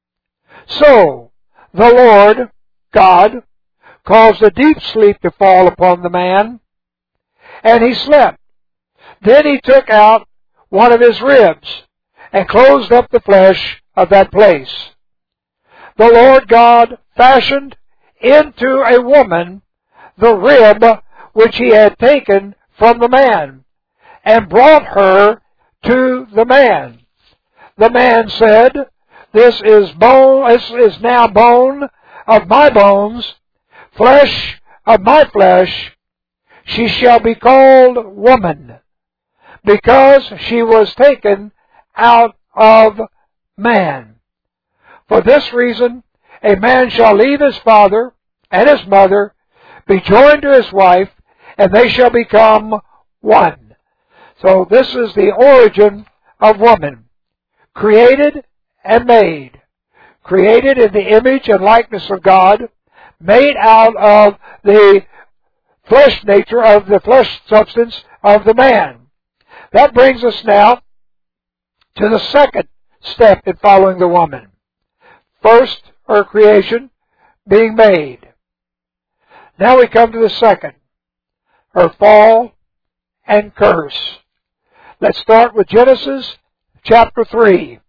So, the Lord, God, caused a deep sleep to fall upon the man, and he slept. Then he took out one of his ribs, and closed up the flesh of that place. The Lord God fashioned into a woman the rib which he had taken from the man, and brought her to the man. The man said, This is bone, this is now bone of my bones, flesh of my flesh. She shall be called woman, because she was taken out of man. For this reason, a man shall leave his father and his mother, be joined to his wife, and they shall become one. So this is the origin of woman. Created and made. Created in the image and likeness of God, made out of the flesh nature, of the flesh substance of the man. That brings us now to the second step in following the woman. First, her creation, being made. Now we come to the second, her fall and curse. Let's start with Genesis chapter three.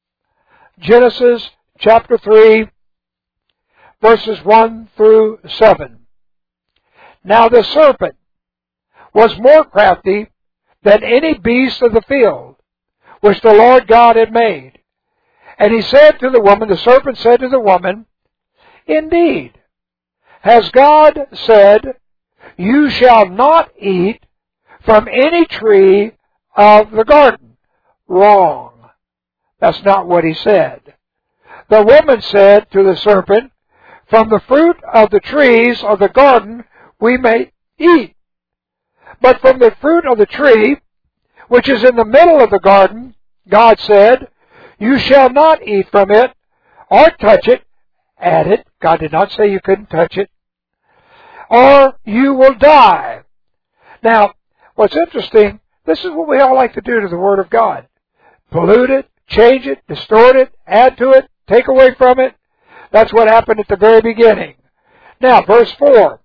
Genesis chapter three, verses one through seven. Now the serpent was more crafty than any beast of the field, which the Lord God had made. And he said to the woman, the serpent said to the woman, Indeed, has God said, You shall not eat from any tree of the garden? Wrong. That's not what he said. The woman said to the serpent, From the fruit of the trees of the garden we may eat. But from the fruit of the tree, which is in the middle of the garden, God said, You shall not eat from it, or touch it, add it. God did not say you couldn't touch it. Or you will die. Now, what's interesting, this is what we all like to do to the Word of God. Pollute it, change it, distort it, add to it, take away from it. That's what happened at the very beginning. Now, verse four.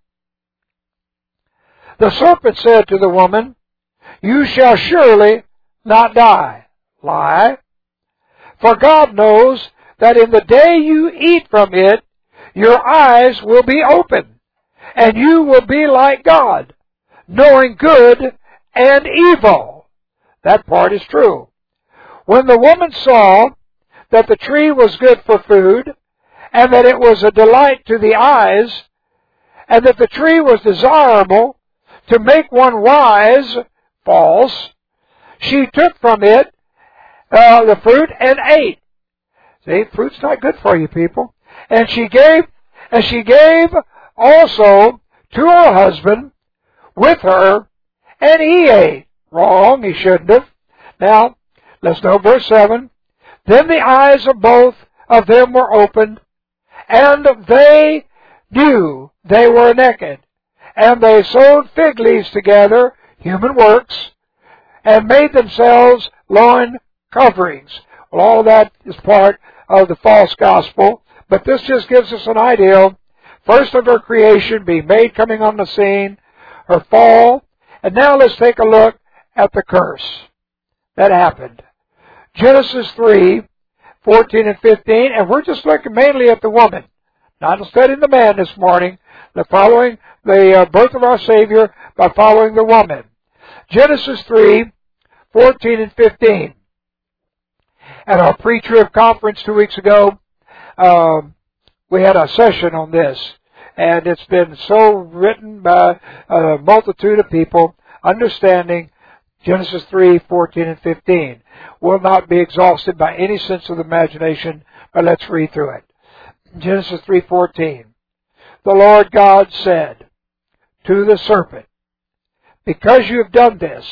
The serpent said to the woman, You shall surely not die. Lie. For God knows that in the day you eat from it, your eyes will be open, and you will be like God, knowing good and evil. That part is true. When the woman saw that the tree was good for food, and that it was a delight to the eyes, and that the tree was desirable to make one wise, false, she took from it uh, the fruit and ate. See, fruit's not good for you people. And she gave, and she gave also to her husband with her, and he ate. Wrong, he shouldn't have. Now, let's know verse seven. Then the eyes of both of them were opened, and they knew they were naked. And they sewed fig leaves together, human works, and made themselves loin coverings. Well, all that is part of the false gospel, but this just gives us an idea. First of her creation, being made, coming on the scene, her fall, And now let's take a look at the curse that happened. Genesis three, fourteen and fifteen, and we're just looking mainly at the woman. Not studying the man this morning, but following the uh, birth of our Savior by following the woman. Genesis three, fourteen and fifteen. At our pre-trib conference two weeks ago, um, we had a session on this, and it's been so written by a multitude of people, understanding Genesis three, fourteen and fifteen. Will not be exhausted by any sense of the imagination, but let's read through it. Genesis three, fourteen. The Lord God said to the serpent, because you have done this,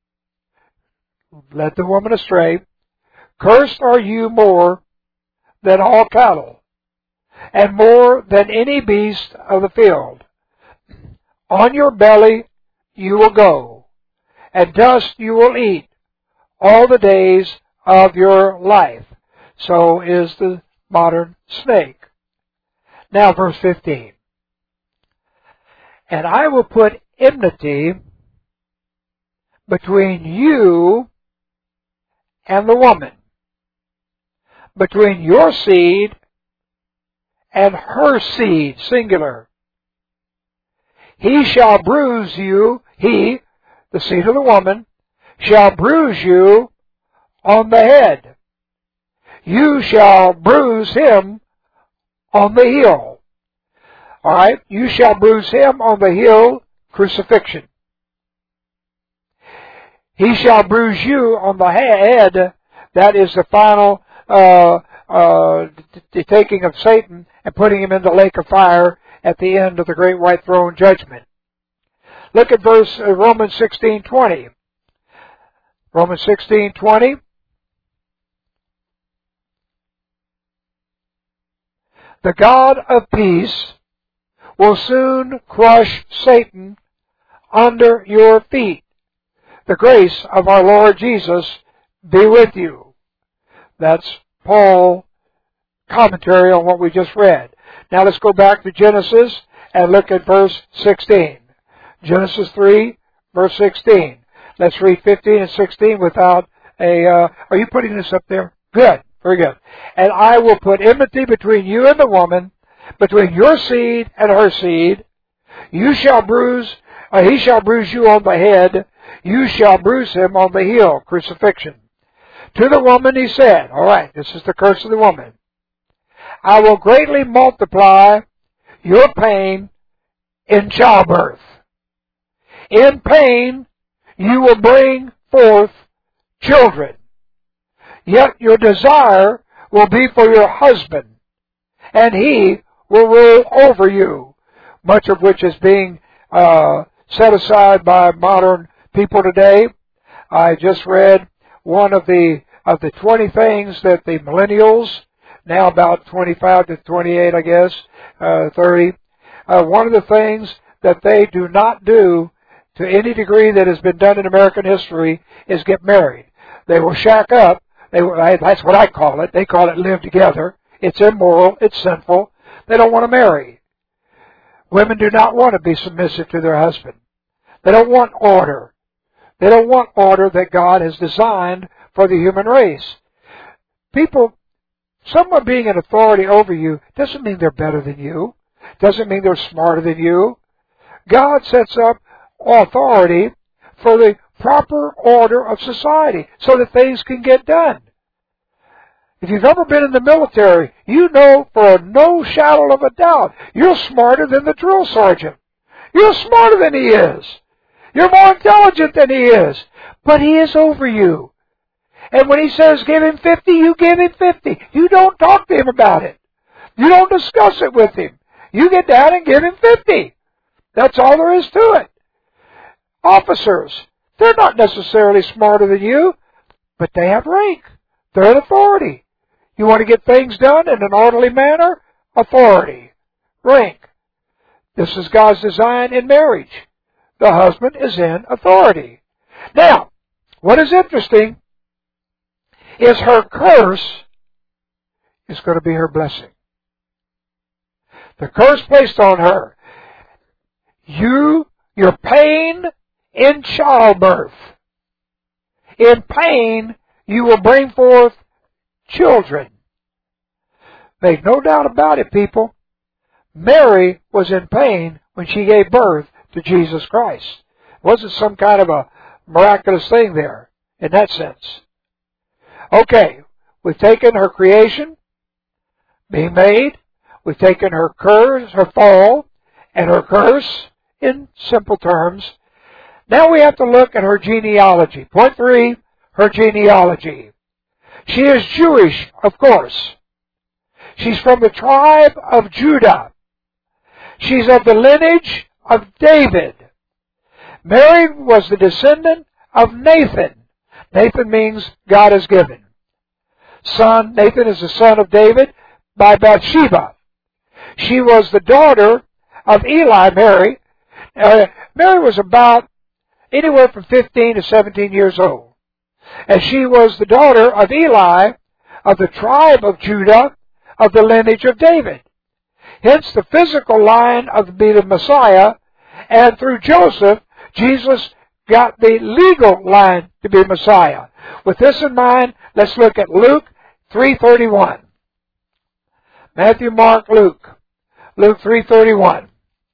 led the woman astray, cursed are you more than all cattle, and more than any beast of the field. On your belly you will go, and dust you will eat all the days of your life. So is the modern snake. Now verse fifteen. And I will put enmity between you and the woman, between your seed and her seed, singular. He shall bruise you, he, the seed of the woman, shall bruise you on the head. You shall bruise him on the heel. All right? You shall bruise him on the heel, crucifixion. He shall bruise you on the head. That is the final uh, uh, the taking of Satan and putting him in the lake of fire at the end of the great white throne judgment. Look at verse uh, Romans sixteen twenty. Romans sixteen twenty. The God of peace will soon crush Satan under your feet. The grace of our Lord Jesus be with you. That's Paul's commentary on what we just read. Now let's go back to Genesis and look at verse sixteen. Genesis three, verse sixteen. Let's read fifteen and sixteen without a... Uh, are you putting this up there? Good. Very good. And I will put enmity between you and the woman, between your seed and her seed. You shall bruise, uh, he shall bruise you on the head. You shall bruise him on the heel, crucifixion. To the woman he said, all right, this is the curse of the woman. I will greatly multiply your pain in childbirth. In pain you will bring forth children. Yet your desire will be for your husband, and he will rule over you, much of which is being uh, set aside by modern people today. I just read one of the of the twenty things that the millennials, now about twenty-five to twenty-eight, I guess, uh, thirty, uh, one of the things that they do not do to any degree that has been done in American history is get married. They will shack up. They, that's what I call it. They call it live together. It's immoral. It's sinful. They don't want to marry. Women do not want to be submissive to their husband. They don't want order. They don't want order that God has designed for the human race. People, someone being an authority over you doesn't mean they're better than you. Doesn't mean they're smarter than you. God sets up authority for the proper order of society so that things can get done. If you've ever been in the military, you know for no shadow of a doubt, you're smarter than the drill sergeant. You're smarter than he is. You're more intelligent than he is. But he is over you. And when he says give him fifty, you give him fifty. You don't talk to him about it. You don't discuss it with him. You get down and give him fifty. That's all there is to it. Officers, they're not necessarily smarter than you, but they have rank. They're an authority. You want to get things done in an orderly manner? Authority. Rank. This is God's design in marriage. The husband is in authority. Now, what is interesting is her curse is going to be her blessing. The curse placed on her. You, your pain in childbirth. In pain you will bring forth children. Make no doubt about it, people. Mary was in pain when she gave birth to Jesus Christ. It wasn't some kind of a miraculous thing there in that sense. Okay, we've taken her creation, being made. We've taken her curse, her fall, and her curse in simple terms. Now we have to look at her genealogy. Point three, her genealogy. She is Jewish, of course. She's from the tribe of Judah. She's of the lineage of David. Mary was the descendant of Nathan. Nathan means God has given. Son, Nathan is the son of David by Bathsheba. She was the daughter of Eli, Mary. Uh, Mary was about anywhere from fifteen to seventeen years old. And she was the daughter of Eli, of the tribe of Judah, of the lineage of David. Hence the physical line of the Messiah, and through Joseph, Jesus got the legal line to be Messiah. With this in mind, let's look at Luke three thirty-one. Matthew, Mark, Luke. Luke three thirty-one.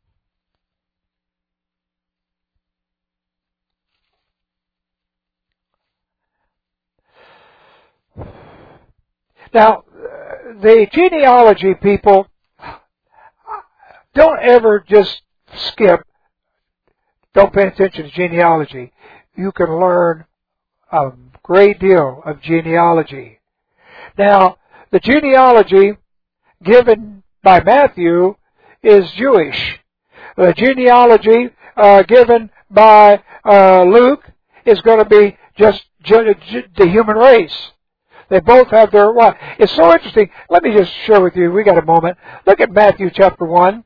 Now, the genealogy, people, don't ever just skip. Don't pay attention to genealogy. You can learn a great deal of genealogy. Now, the genealogy given by Matthew is Jewish. The genealogy uh, given by uh, Luke is going to be just the human race. They both have their what? It's so interesting. Let me just share with you. We got a moment. Look at Matthew chapter one.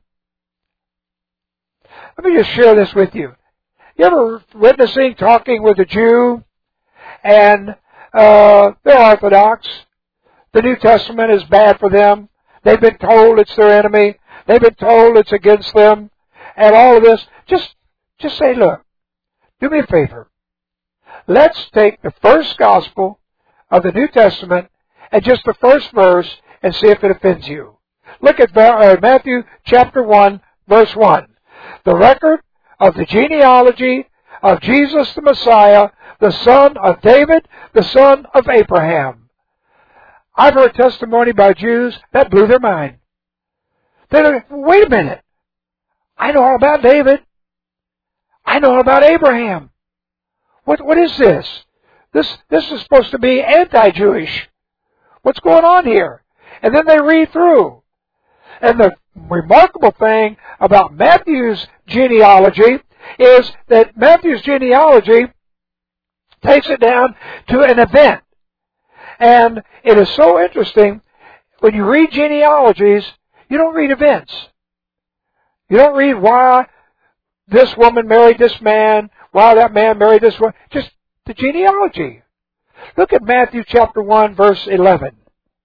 Let me just share this with you. You ever witnessing, talking with a Jew, and uh, they're Orthodox. The New Testament is bad for them. They've been told it's their enemy. They've been told it's against them. And all of this. Just, just say, look, do me a favor. Let's take the first gospel of the New Testament and just the first verse and see if it offends you. Look at Matthew chapter one, verse one. The record of the genealogy of Jesus the Messiah, the son of David, the son of Abraham. I've heard testimony by Jews that blew their mind. They're, wait a minute. I know all about David. I know all about Abraham. What, what is this? This, this is supposed to be anti-Jewish. What's going on here? And then they read through. And the remarkable thing about Matthew's genealogy is that Matthew's genealogy takes it down to an event. And it is so interesting, when you read genealogies, you don't read events. You don't read why this woman married this man, why that man married this one. Just the genealogy. Look at Matthew chapter one, verse eleven.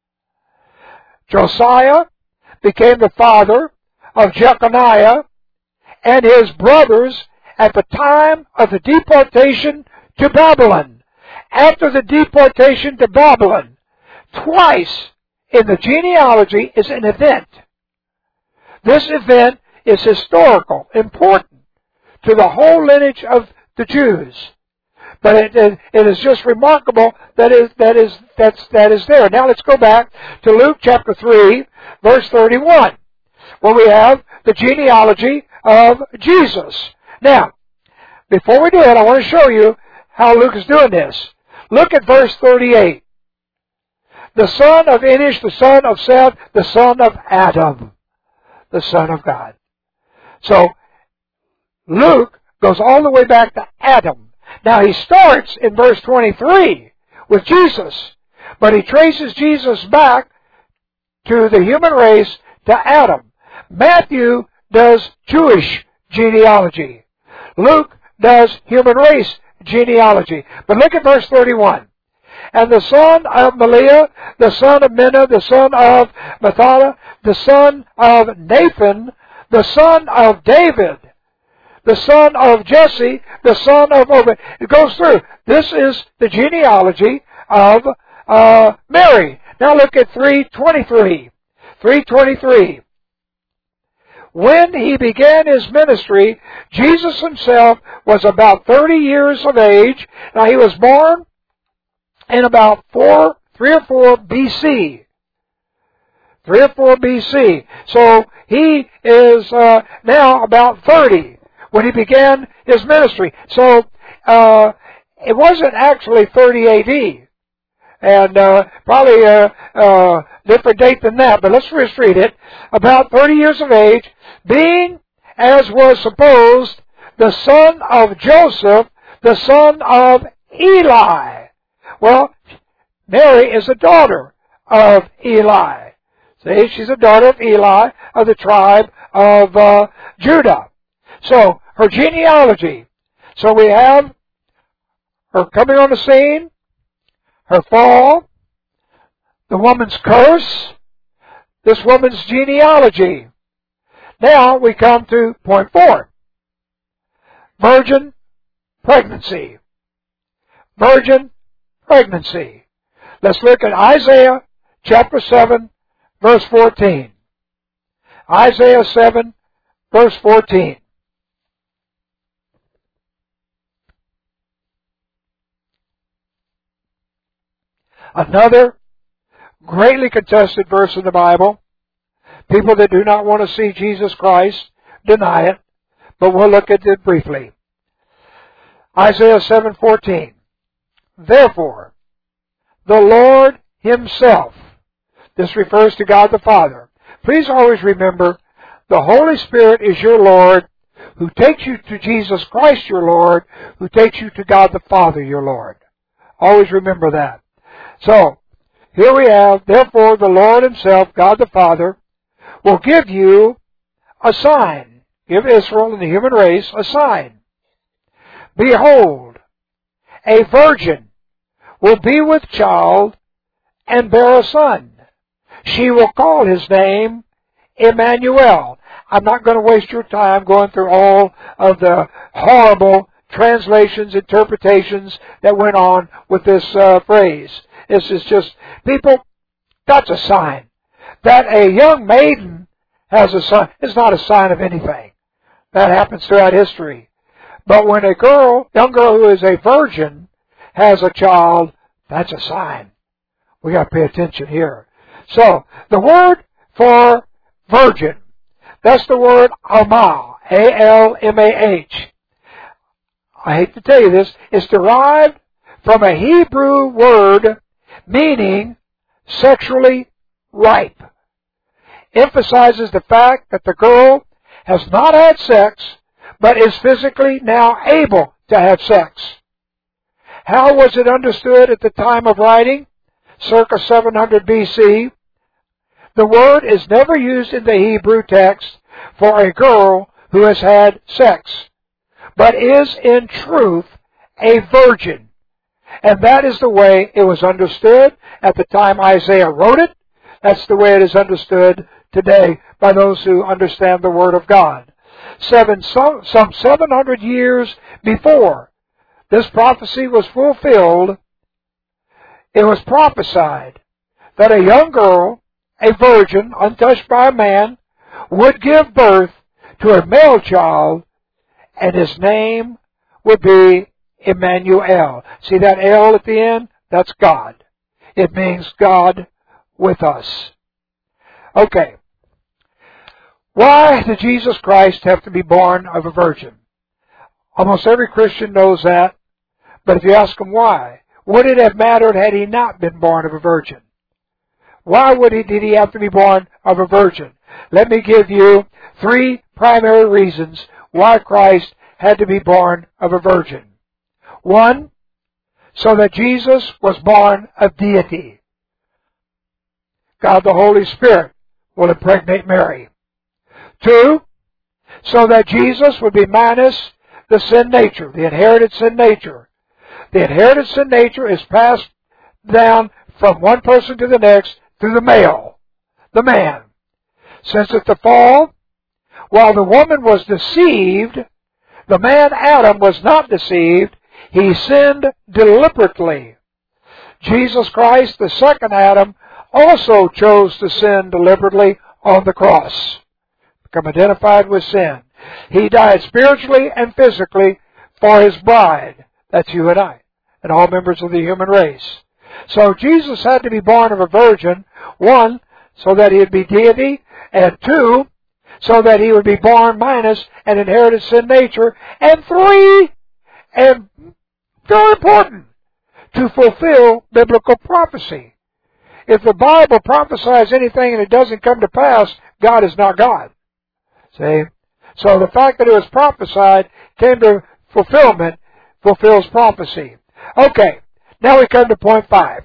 Josiah became the father of Jeconiah and his brothers at the time of the deportation to Babylon. After the deportation to Babylon, twice in the genealogy is an event. This event is historical, important to the whole lineage of the Jews. But it, it, it is just remarkable that is that is that's that is there. Now let's go back to Luke chapter three, verse thirty-one, where we have the genealogy of Jesus. Now, before we do it, I want to show you how Luke is doing this. Look at verse thirty-eight. The son of Enosh, the son of Seth, the son of Adam, the son of God. So, Luke goes all the way back to Adam. Now he starts in verse twenty-three with Jesus, but he traces Jesus back to the human race to Adam. Matthew does Jewish genealogy. Luke does human race genealogy. But look at verse thirty-one. And the son of Maliah, the son of Menah, the son of Mattatha, the son of Nathan, the son of David, the son of Jesse, the son of Obed. It goes through. This is the genealogy of uh, Mary. Now look at three twenty-three. three twenty-three. When he began his ministry, Jesus himself was about thirty years of age. Now he was born in about four, three or four B C. Three or four B C. So he is uh, now about thirty when he began his ministry. So uh, it wasn't actually thirty A D. And uh, probably a, a different date than that, but let's just read it. About thirty years of age, being, as was supposed, the son of Joseph, the son of Eli. Well, Mary is a daughter of Eli. See, she's a daughter of Eli, of the tribe of uh, Judah. So, her genealogy. So we have her coming on the scene, her fall, the woman's curse, this woman's genealogy. Now we come to point four. Virgin pregnancy. Virgin pregnancy. Let's look at Isaiah chapter seven, verse fourteen. Isaiah seven, verse fourteen. Another greatly contested verse in the Bible. People that do not want to see Jesus Christ deny it, but we'll look at it briefly. Isaiah seven fourteen. Therefore, the Lord Himself, this refers to God the Father. Please always remember, the Holy Spirit is your Lord, who takes you to Jesus Christ your Lord, who takes you to God the Father your Lord. Always remember that. So, here we have, therefore the Lord Himself, God the Father, will give you a sign. Give Israel and the human race a sign. Behold, a virgin will be with child and bear a son. She will call his name Emmanuel. I'm not going to waste your time going through all of the horrible translations, interpretations that went on with this uh, phrase. This is just, people, that's a sign. That a young maiden has a son is not a sign of anything. That happens throughout history. But when a girl, young girl who is a virgin, has a child, that's a sign. We got to pay attention here. So, the word for virgin, that's the word Almah, A L M A H. I hate to tell you this, it's derived from a Hebrew word meaning sexually ripe. Emphasizes the fact that the girl has not had sex, but is physically now able to have sex. How was it understood at the time of writing? Circa seven hundred B C. The word is never used in the Hebrew text for a girl who has had sex, but is in truth a virgin. And that is the way it was understood at the time Isaiah wrote it. That's the way it is understood today by those who understand the Word of God. Seven, some, some seven hundred years before this prophecy was fulfilled, it was prophesied that a young girl, a virgin, untouched by a man, would give birth to a male child, and his name would be Emmanuel. See that L at the end? That's God. It means God with us. Okay. Why did Jesus Christ have to be born of a virgin? Almost every Christian knows that. But if you ask them why, would it have mattered had He not been born of a virgin? Why would he, did He have to be born of a virgin? Let me give you three primary reasons why Christ had to be born of a virgin. One, so that Jesus was born of deity. God the Holy Spirit will impregnate Mary. Two, so that Jesus would be minus the sin nature, the inherited sin nature. The inherited sin nature is passed down from one person to the next through the male, the man. Since at the fall, while the woman was deceived, The man Adam was not deceived. He sinned deliberately. Jesus Christ, the second Adam, also chose to sin deliberately on the cross. Become identified with sin. He died spiritually and physically for His bride. That's you and I, and all members of the human race. So Jesus had to be born of a virgin, one, so that He would be deity, and two, so that He would be born minus an inherited sin nature, and three, and very important, to fulfill biblical prophecy. If the Bible prophesies anything and it doesn't come to pass, God is not God. See? So the fact that it was prophesied came to fulfillment, fulfills prophecy. Okay, now we come to point five.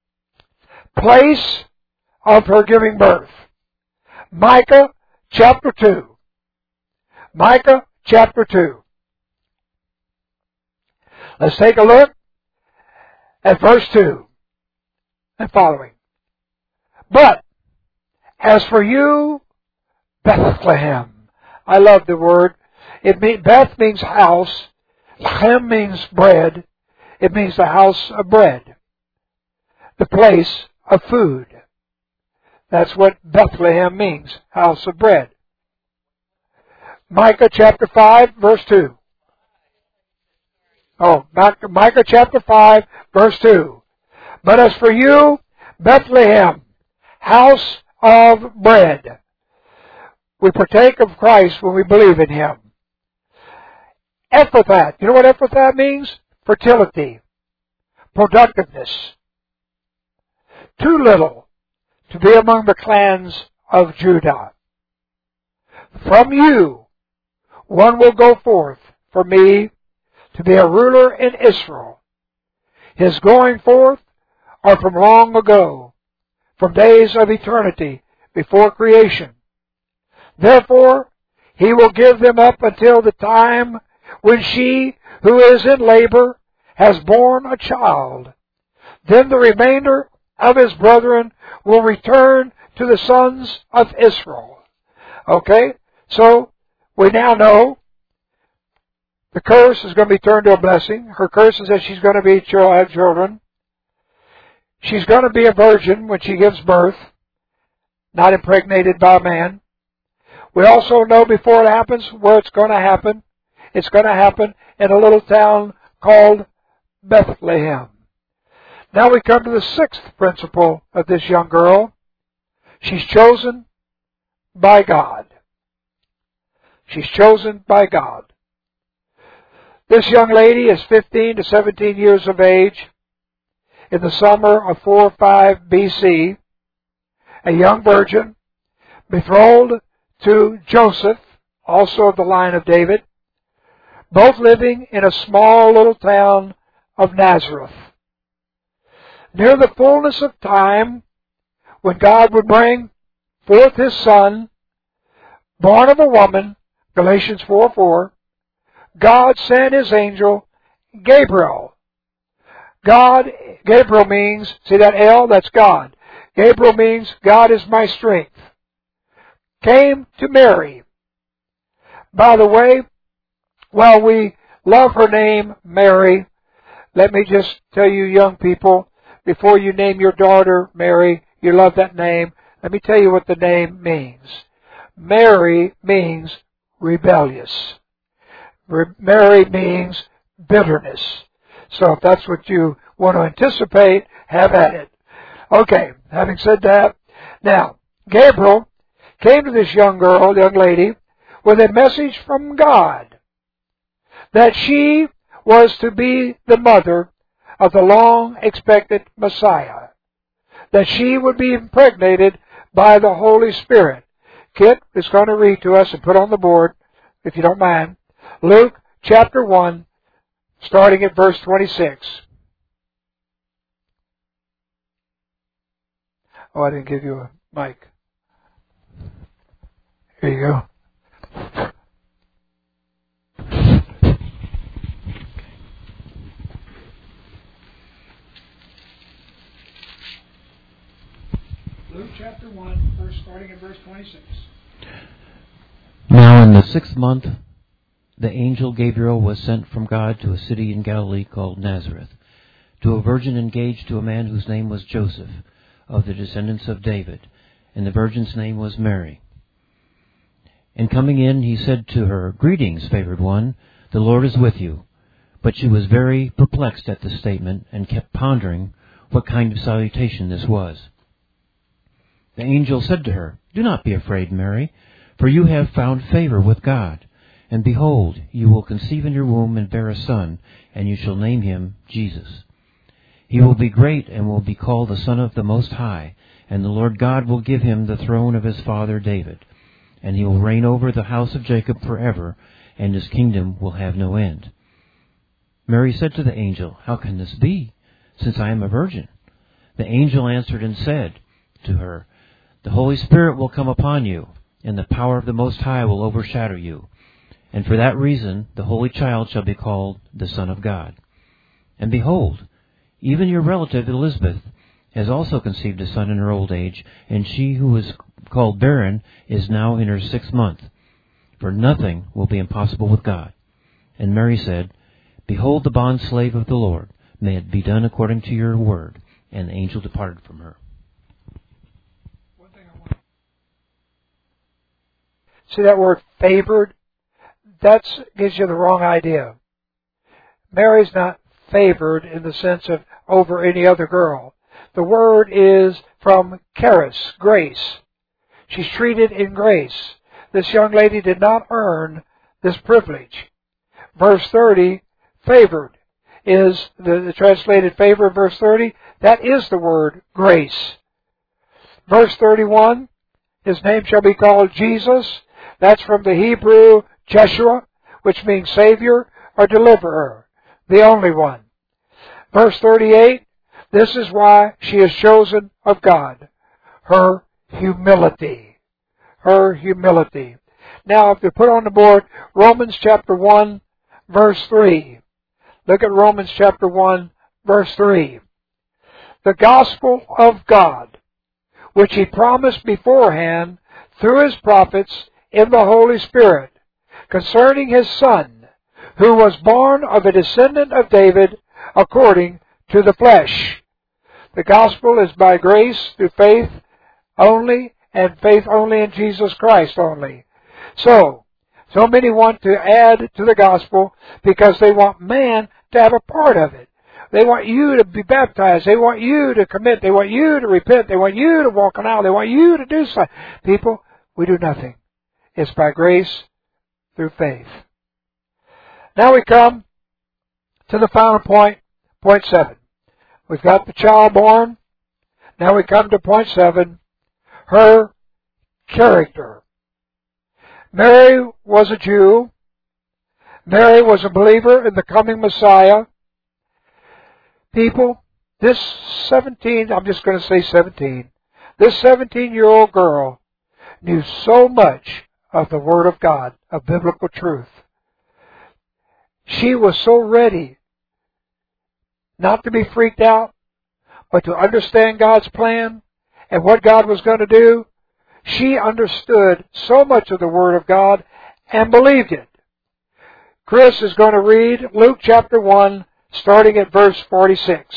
Place of her giving birth. Micah chapter two. Micah chapter two. Let's take a look at verse two and following. But as for you, Bethlehem. I love the word. It mean, Beth means house. Lehem means bread. It means the house of bread. The place of food. That's what Bethlehem means. House of bread. Micah chapter five, verse two. Oh, Micah chapter five, verse two. But as for you, Bethlehem, house of bread. We partake of Christ when we believe in Him. Ephrathah. You know what Ephrathah means? Fertility. Productiveness. Too little to be among the clans of Judah. From you, one will go forth for me to be a ruler in Israel. His going forth are from long ago, from days of eternity before creation. Therefore, He will give them up until the time when she who is in labor has borne a child. Then the remainder of His brethren will return to the sons of Israel. Okay? So, we now know the curse is going to be turned to a blessing. Her curse is that she's going to be have children. She's going to be a virgin when she gives birth, not impregnated by a man. We also know before it happens where it's going to happen. It's going to happen in a little town called Bethlehem. Now we come to the sixth principle of this young girl. She's chosen by God. She's chosen by God. This young lady is fifteen to seventeen years of age. In the summer of four or five B C, a young virgin, betrothed to Joseph, also of the line of David, both living in a small little town of Nazareth. Near the fullness of time, when God would bring forth His Son, born of a woman, Galatians four four, God sent His angel, Gabriel. God, Gabriel means, see that L? That's God. Gabriel means God is my strength. Came to Mary. By the way, while we love her name, Mary, let me just tell you young people, before you name your daughter Mary, you love that name, let me tell you what the name means. Mary means rebellious. Re- Mary means bitterness. So if that's what you want to anticipate, have at it. Okay, having said that, now, Gabriel came to this young girl, young lady, with a message from God that she was to be the mother of the long-expected Messiah, that she would be impregnated by the Holy Spirit. Kit is going to read to us and put on the board, if you don't mind, Luke chapter one, starting at verse twenty-six. Oh, I didn't give you a mic. Here you go. Luke chapter one, verse starting at verse twenty-six. Now in the sixth month, the angel Gabriel was sent from God to a city in Galilee called Nazareth, to a virgin engaged to a man whose name was Joseph, of the descendants of David, and the virgin's name was Mary. And coming in, he said to her, "Greetings, favored one, the Lord is with you." But she was very perplexed at the statement, and kept pondering what kind of salutation this was. The angel said to her, "Do not be afraid, Mary, for you have found favor with God. And behold, you will conceive in your womb and bear a son, and you shall name him Jesus. He will be great and will be called the Son of the Most High, and the Lord God will give him the throne of his father David. And he will reign over the house of Jacob forever, and his kingdom will have no end." Mary said to the angel, "How can this be, since I am a virgin?" The angel answered and said to her, "The Holy Spirit will come upon you, and the power of the Most High will overshadow you. And for that reason the Holy Child shall be called the Son of God. And behold, even your relative Elizabeth has also conceived a son in her old age, and she who is called barren is now in her sixth month. For nothing will be impossible with God." And Mary said, "Behold the bondslave of the Lord, may it be done according to your word." And the angel departed from her. See that word favored? That gives you the wrong idea. Mary's not favored in the sense of over any other girl. The word is from charis, grace. She's treated in grace. This young lady did not earn this privilege. Verse thirty, favored, is the, the translated favor, verse thirty. That is the word grace. Verse thirty-one, his name shall be called Jesus. That's from the Hebrew Jeshua, which means Savior or Deliverer, the only one. Verse thirty-eight, this is why she is chosen of God. Her humility. Her humility. Now, if you put on the board Romans chapter one, verse three. Look at Romans chapter one, verse three. The gospel of God, which He promised beforehand through His prophets in the Holy Spirit, concerning His Son, who was born of a descendant of David according to the flesh. The gospel is by grace through faith only, and faith only in Jesus Christ only. So, so many want to add to the gospel because they want man to have a part of it. They want you to be baptized. They want you to commit. They want you to repent. They want you to walk an aisle. They want you to do something. People, we do nothing. It's by grace through faith. Now we come to the final point, point seven. We've got the child born. Now we come to point seven, her character. Mary was a Jew. Mary was a believer in the coming Messiah. People, this seventeen, I'm just going to say seventeen, this seventeen-year-old girl knew so much of the Word of God, of biblical truth. She was so ready not to be freaked out, but to understand God's plan and what God was going to do. She understood so much of the Word of God and believed it. Chris is going to read Luke chapter one, starting at verse forty-six.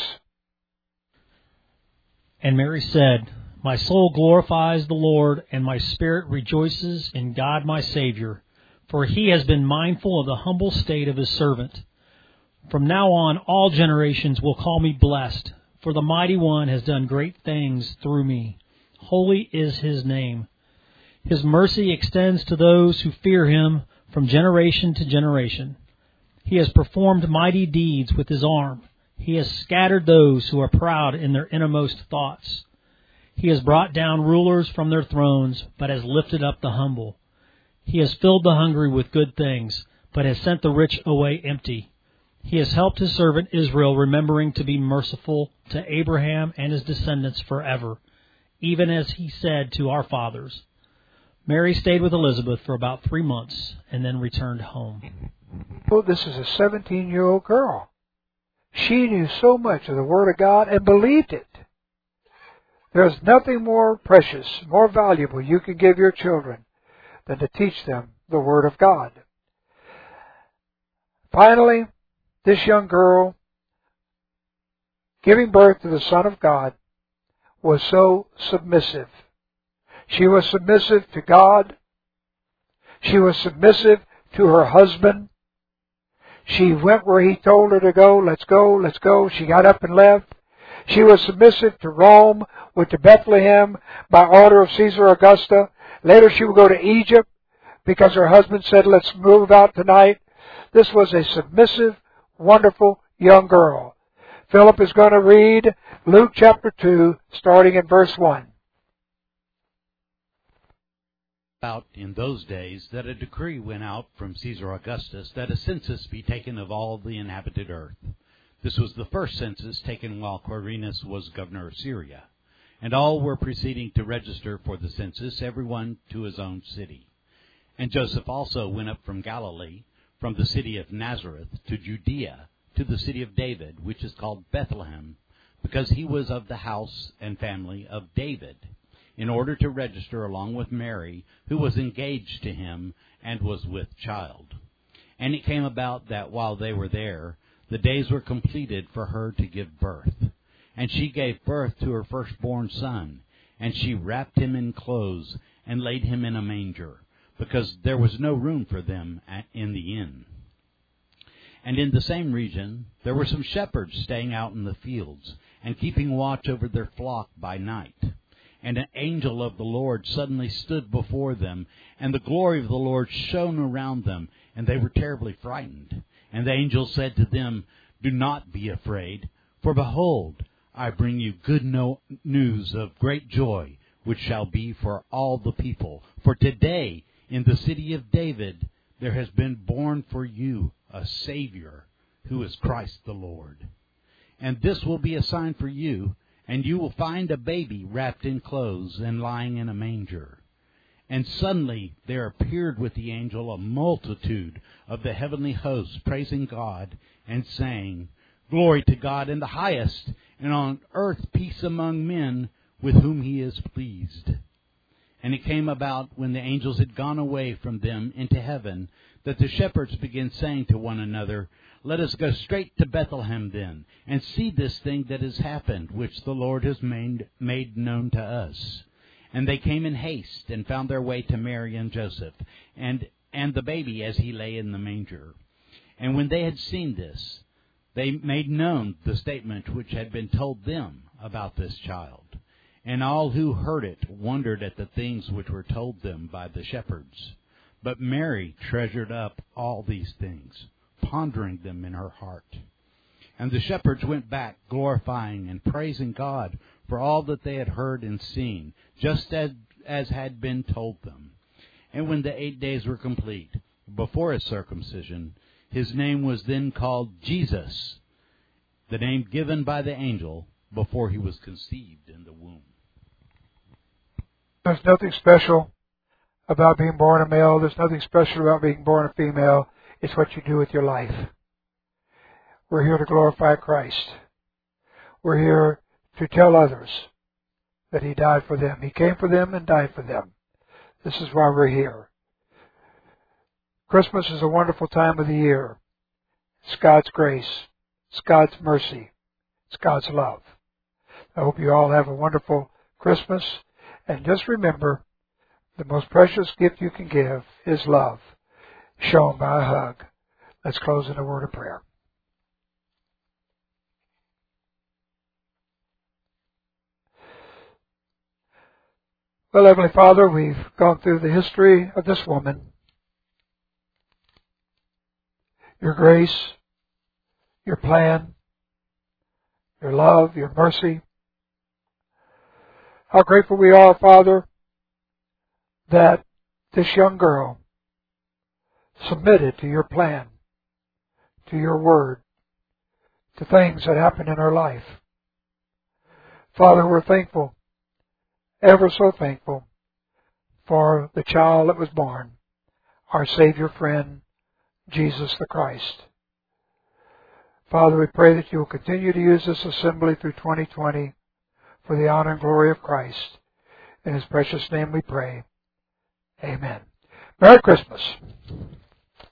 And Mary said, "My soul glorifies the Lord, and my spirit rejoices in God my Savior, for He has been mindful of the humble state of His servant. From now on all generations will call me blessed, for the Mighty One has done great things through me. Holy is His name. His mercy extends to those who fear Him from generation to generation. He has performed mighty deeds with His arm. He has scattered those who are proud in their innermost thoughts. He has brought down rulers from their thrones, but has lifted up the humble. He has filled the hungry with good things, but has sent the rich away empty. He has helped His servant Israel, remembering to be merciful to Abraham and his descendants forever, even as He said to our fathers." Mary stayed with Elizabeth for about three months and then returned home. Well, this is a seventeen-year-old girl. She knew so much of the Word of God and believed it. There's nothing more precious, more valuable you can give your children than to teach them the Word of God. Finally, this young girl, giving birth to the Son of God, was so submissive. She was submissive to God. She was submissive to her husband. She went where he told her to go. Let's go, let's go. She got up and left. She was submissive to Rome, went to Bethlehem by order of Caesar Augusta. Later she would go to Egypt because her husband said, let's move out tonight. This was a submissive, wonderful young girl. Philip is going to read Luke chapter two, starting in verse one. About in those days that a decree went out from Caesar Augustus that a census be taken of all the inhabited earth. This was the first census taken while Quirinius was governor of Syria. And all were proceeding to register for the census, everyone to his own city. And Joseph also went up from Galilee, from the city of Nazareth to Judea, to the city of David, which is called Bethlehem, because he was of the house and family of David, in order to register along with Mary, who was engaged to him and was with child. And it came about that while they were there, the days were completed for her to give birth. And she gave birth to her firstborn son, and she wrapped him in clothes and laid him in a manger, because there was no room for them in the inn. And in the same region there were some shepherds staying out in the fields, and keeping watch over their flock by night. And an angel of the Lord suddenly stood before them, and the glory of the Lord shone around them, and they were terribly frightened. And the angel said to them, do not be afraid, for behold, I bring you good no- news of great joy, which shall be for all the people. For today, in the city of David, there has been born for you a Savior, who is Christ the Lord. And this will be a sign for you, and you will find a baby wrapped in clothes and lying in a manger. And suddenly there appeared with the angel a multitude of the heavenly hosts, praising God and saying, glory to God in the highest, and on earth peace among men with whom he is pleased. And it came about, when the angels had gone away from them into heaven, that the shepherds began saying to one another, let us go straight to Bethlehem then, and see this thing that has happened, which the Lord has made, made known to us. And they came in haste, and found their way to Mary and Joseph, and, and the baby as he lay in the manger. And when they had seen this, they made known the statement which had been told them about this child. And all who heard it wondered at the things which were told them by the shepherds. But Mary treasured up all these things, pondering them in her heart. And the shepherds went back, glorifying and praising God for all that they had heard and seen, just as, as had been told them. And when the eight days were complete, before his circumcision, his name was then called Jesus, the name given by the angel before he was conceived in the womb. There's nothing special about being born a male. There's nothing special about being born a female. It's what you do with your life. We're here to glorify Christ. We're here to tell others that he died for them. He came for them and died for them. This is why we're here. Christmas is a wonderful time of the year. It's God's grace. It's God's mercy. It's God's love. I hope you all have a wonderful Christmas. And just remember, the most precious gift you can give is love, shown by a hug. Let's close in a word of prayer. Well, Heavenly Father, we've gone through the history of this woman. Your grace, your plan, your love, your mercy. How grateful we are, Father, that this young girl submitted to your plan, to your word, to things that happened in her life. Father, we're thankful, ever so thankful, for the child that was born, our Savior friend, Jesus the Christ. Father, we pray that you will continue to use this assembly through twenty twenty for the honor and glory of Christ. In his precious name we pray. Amen. Merry Christmas.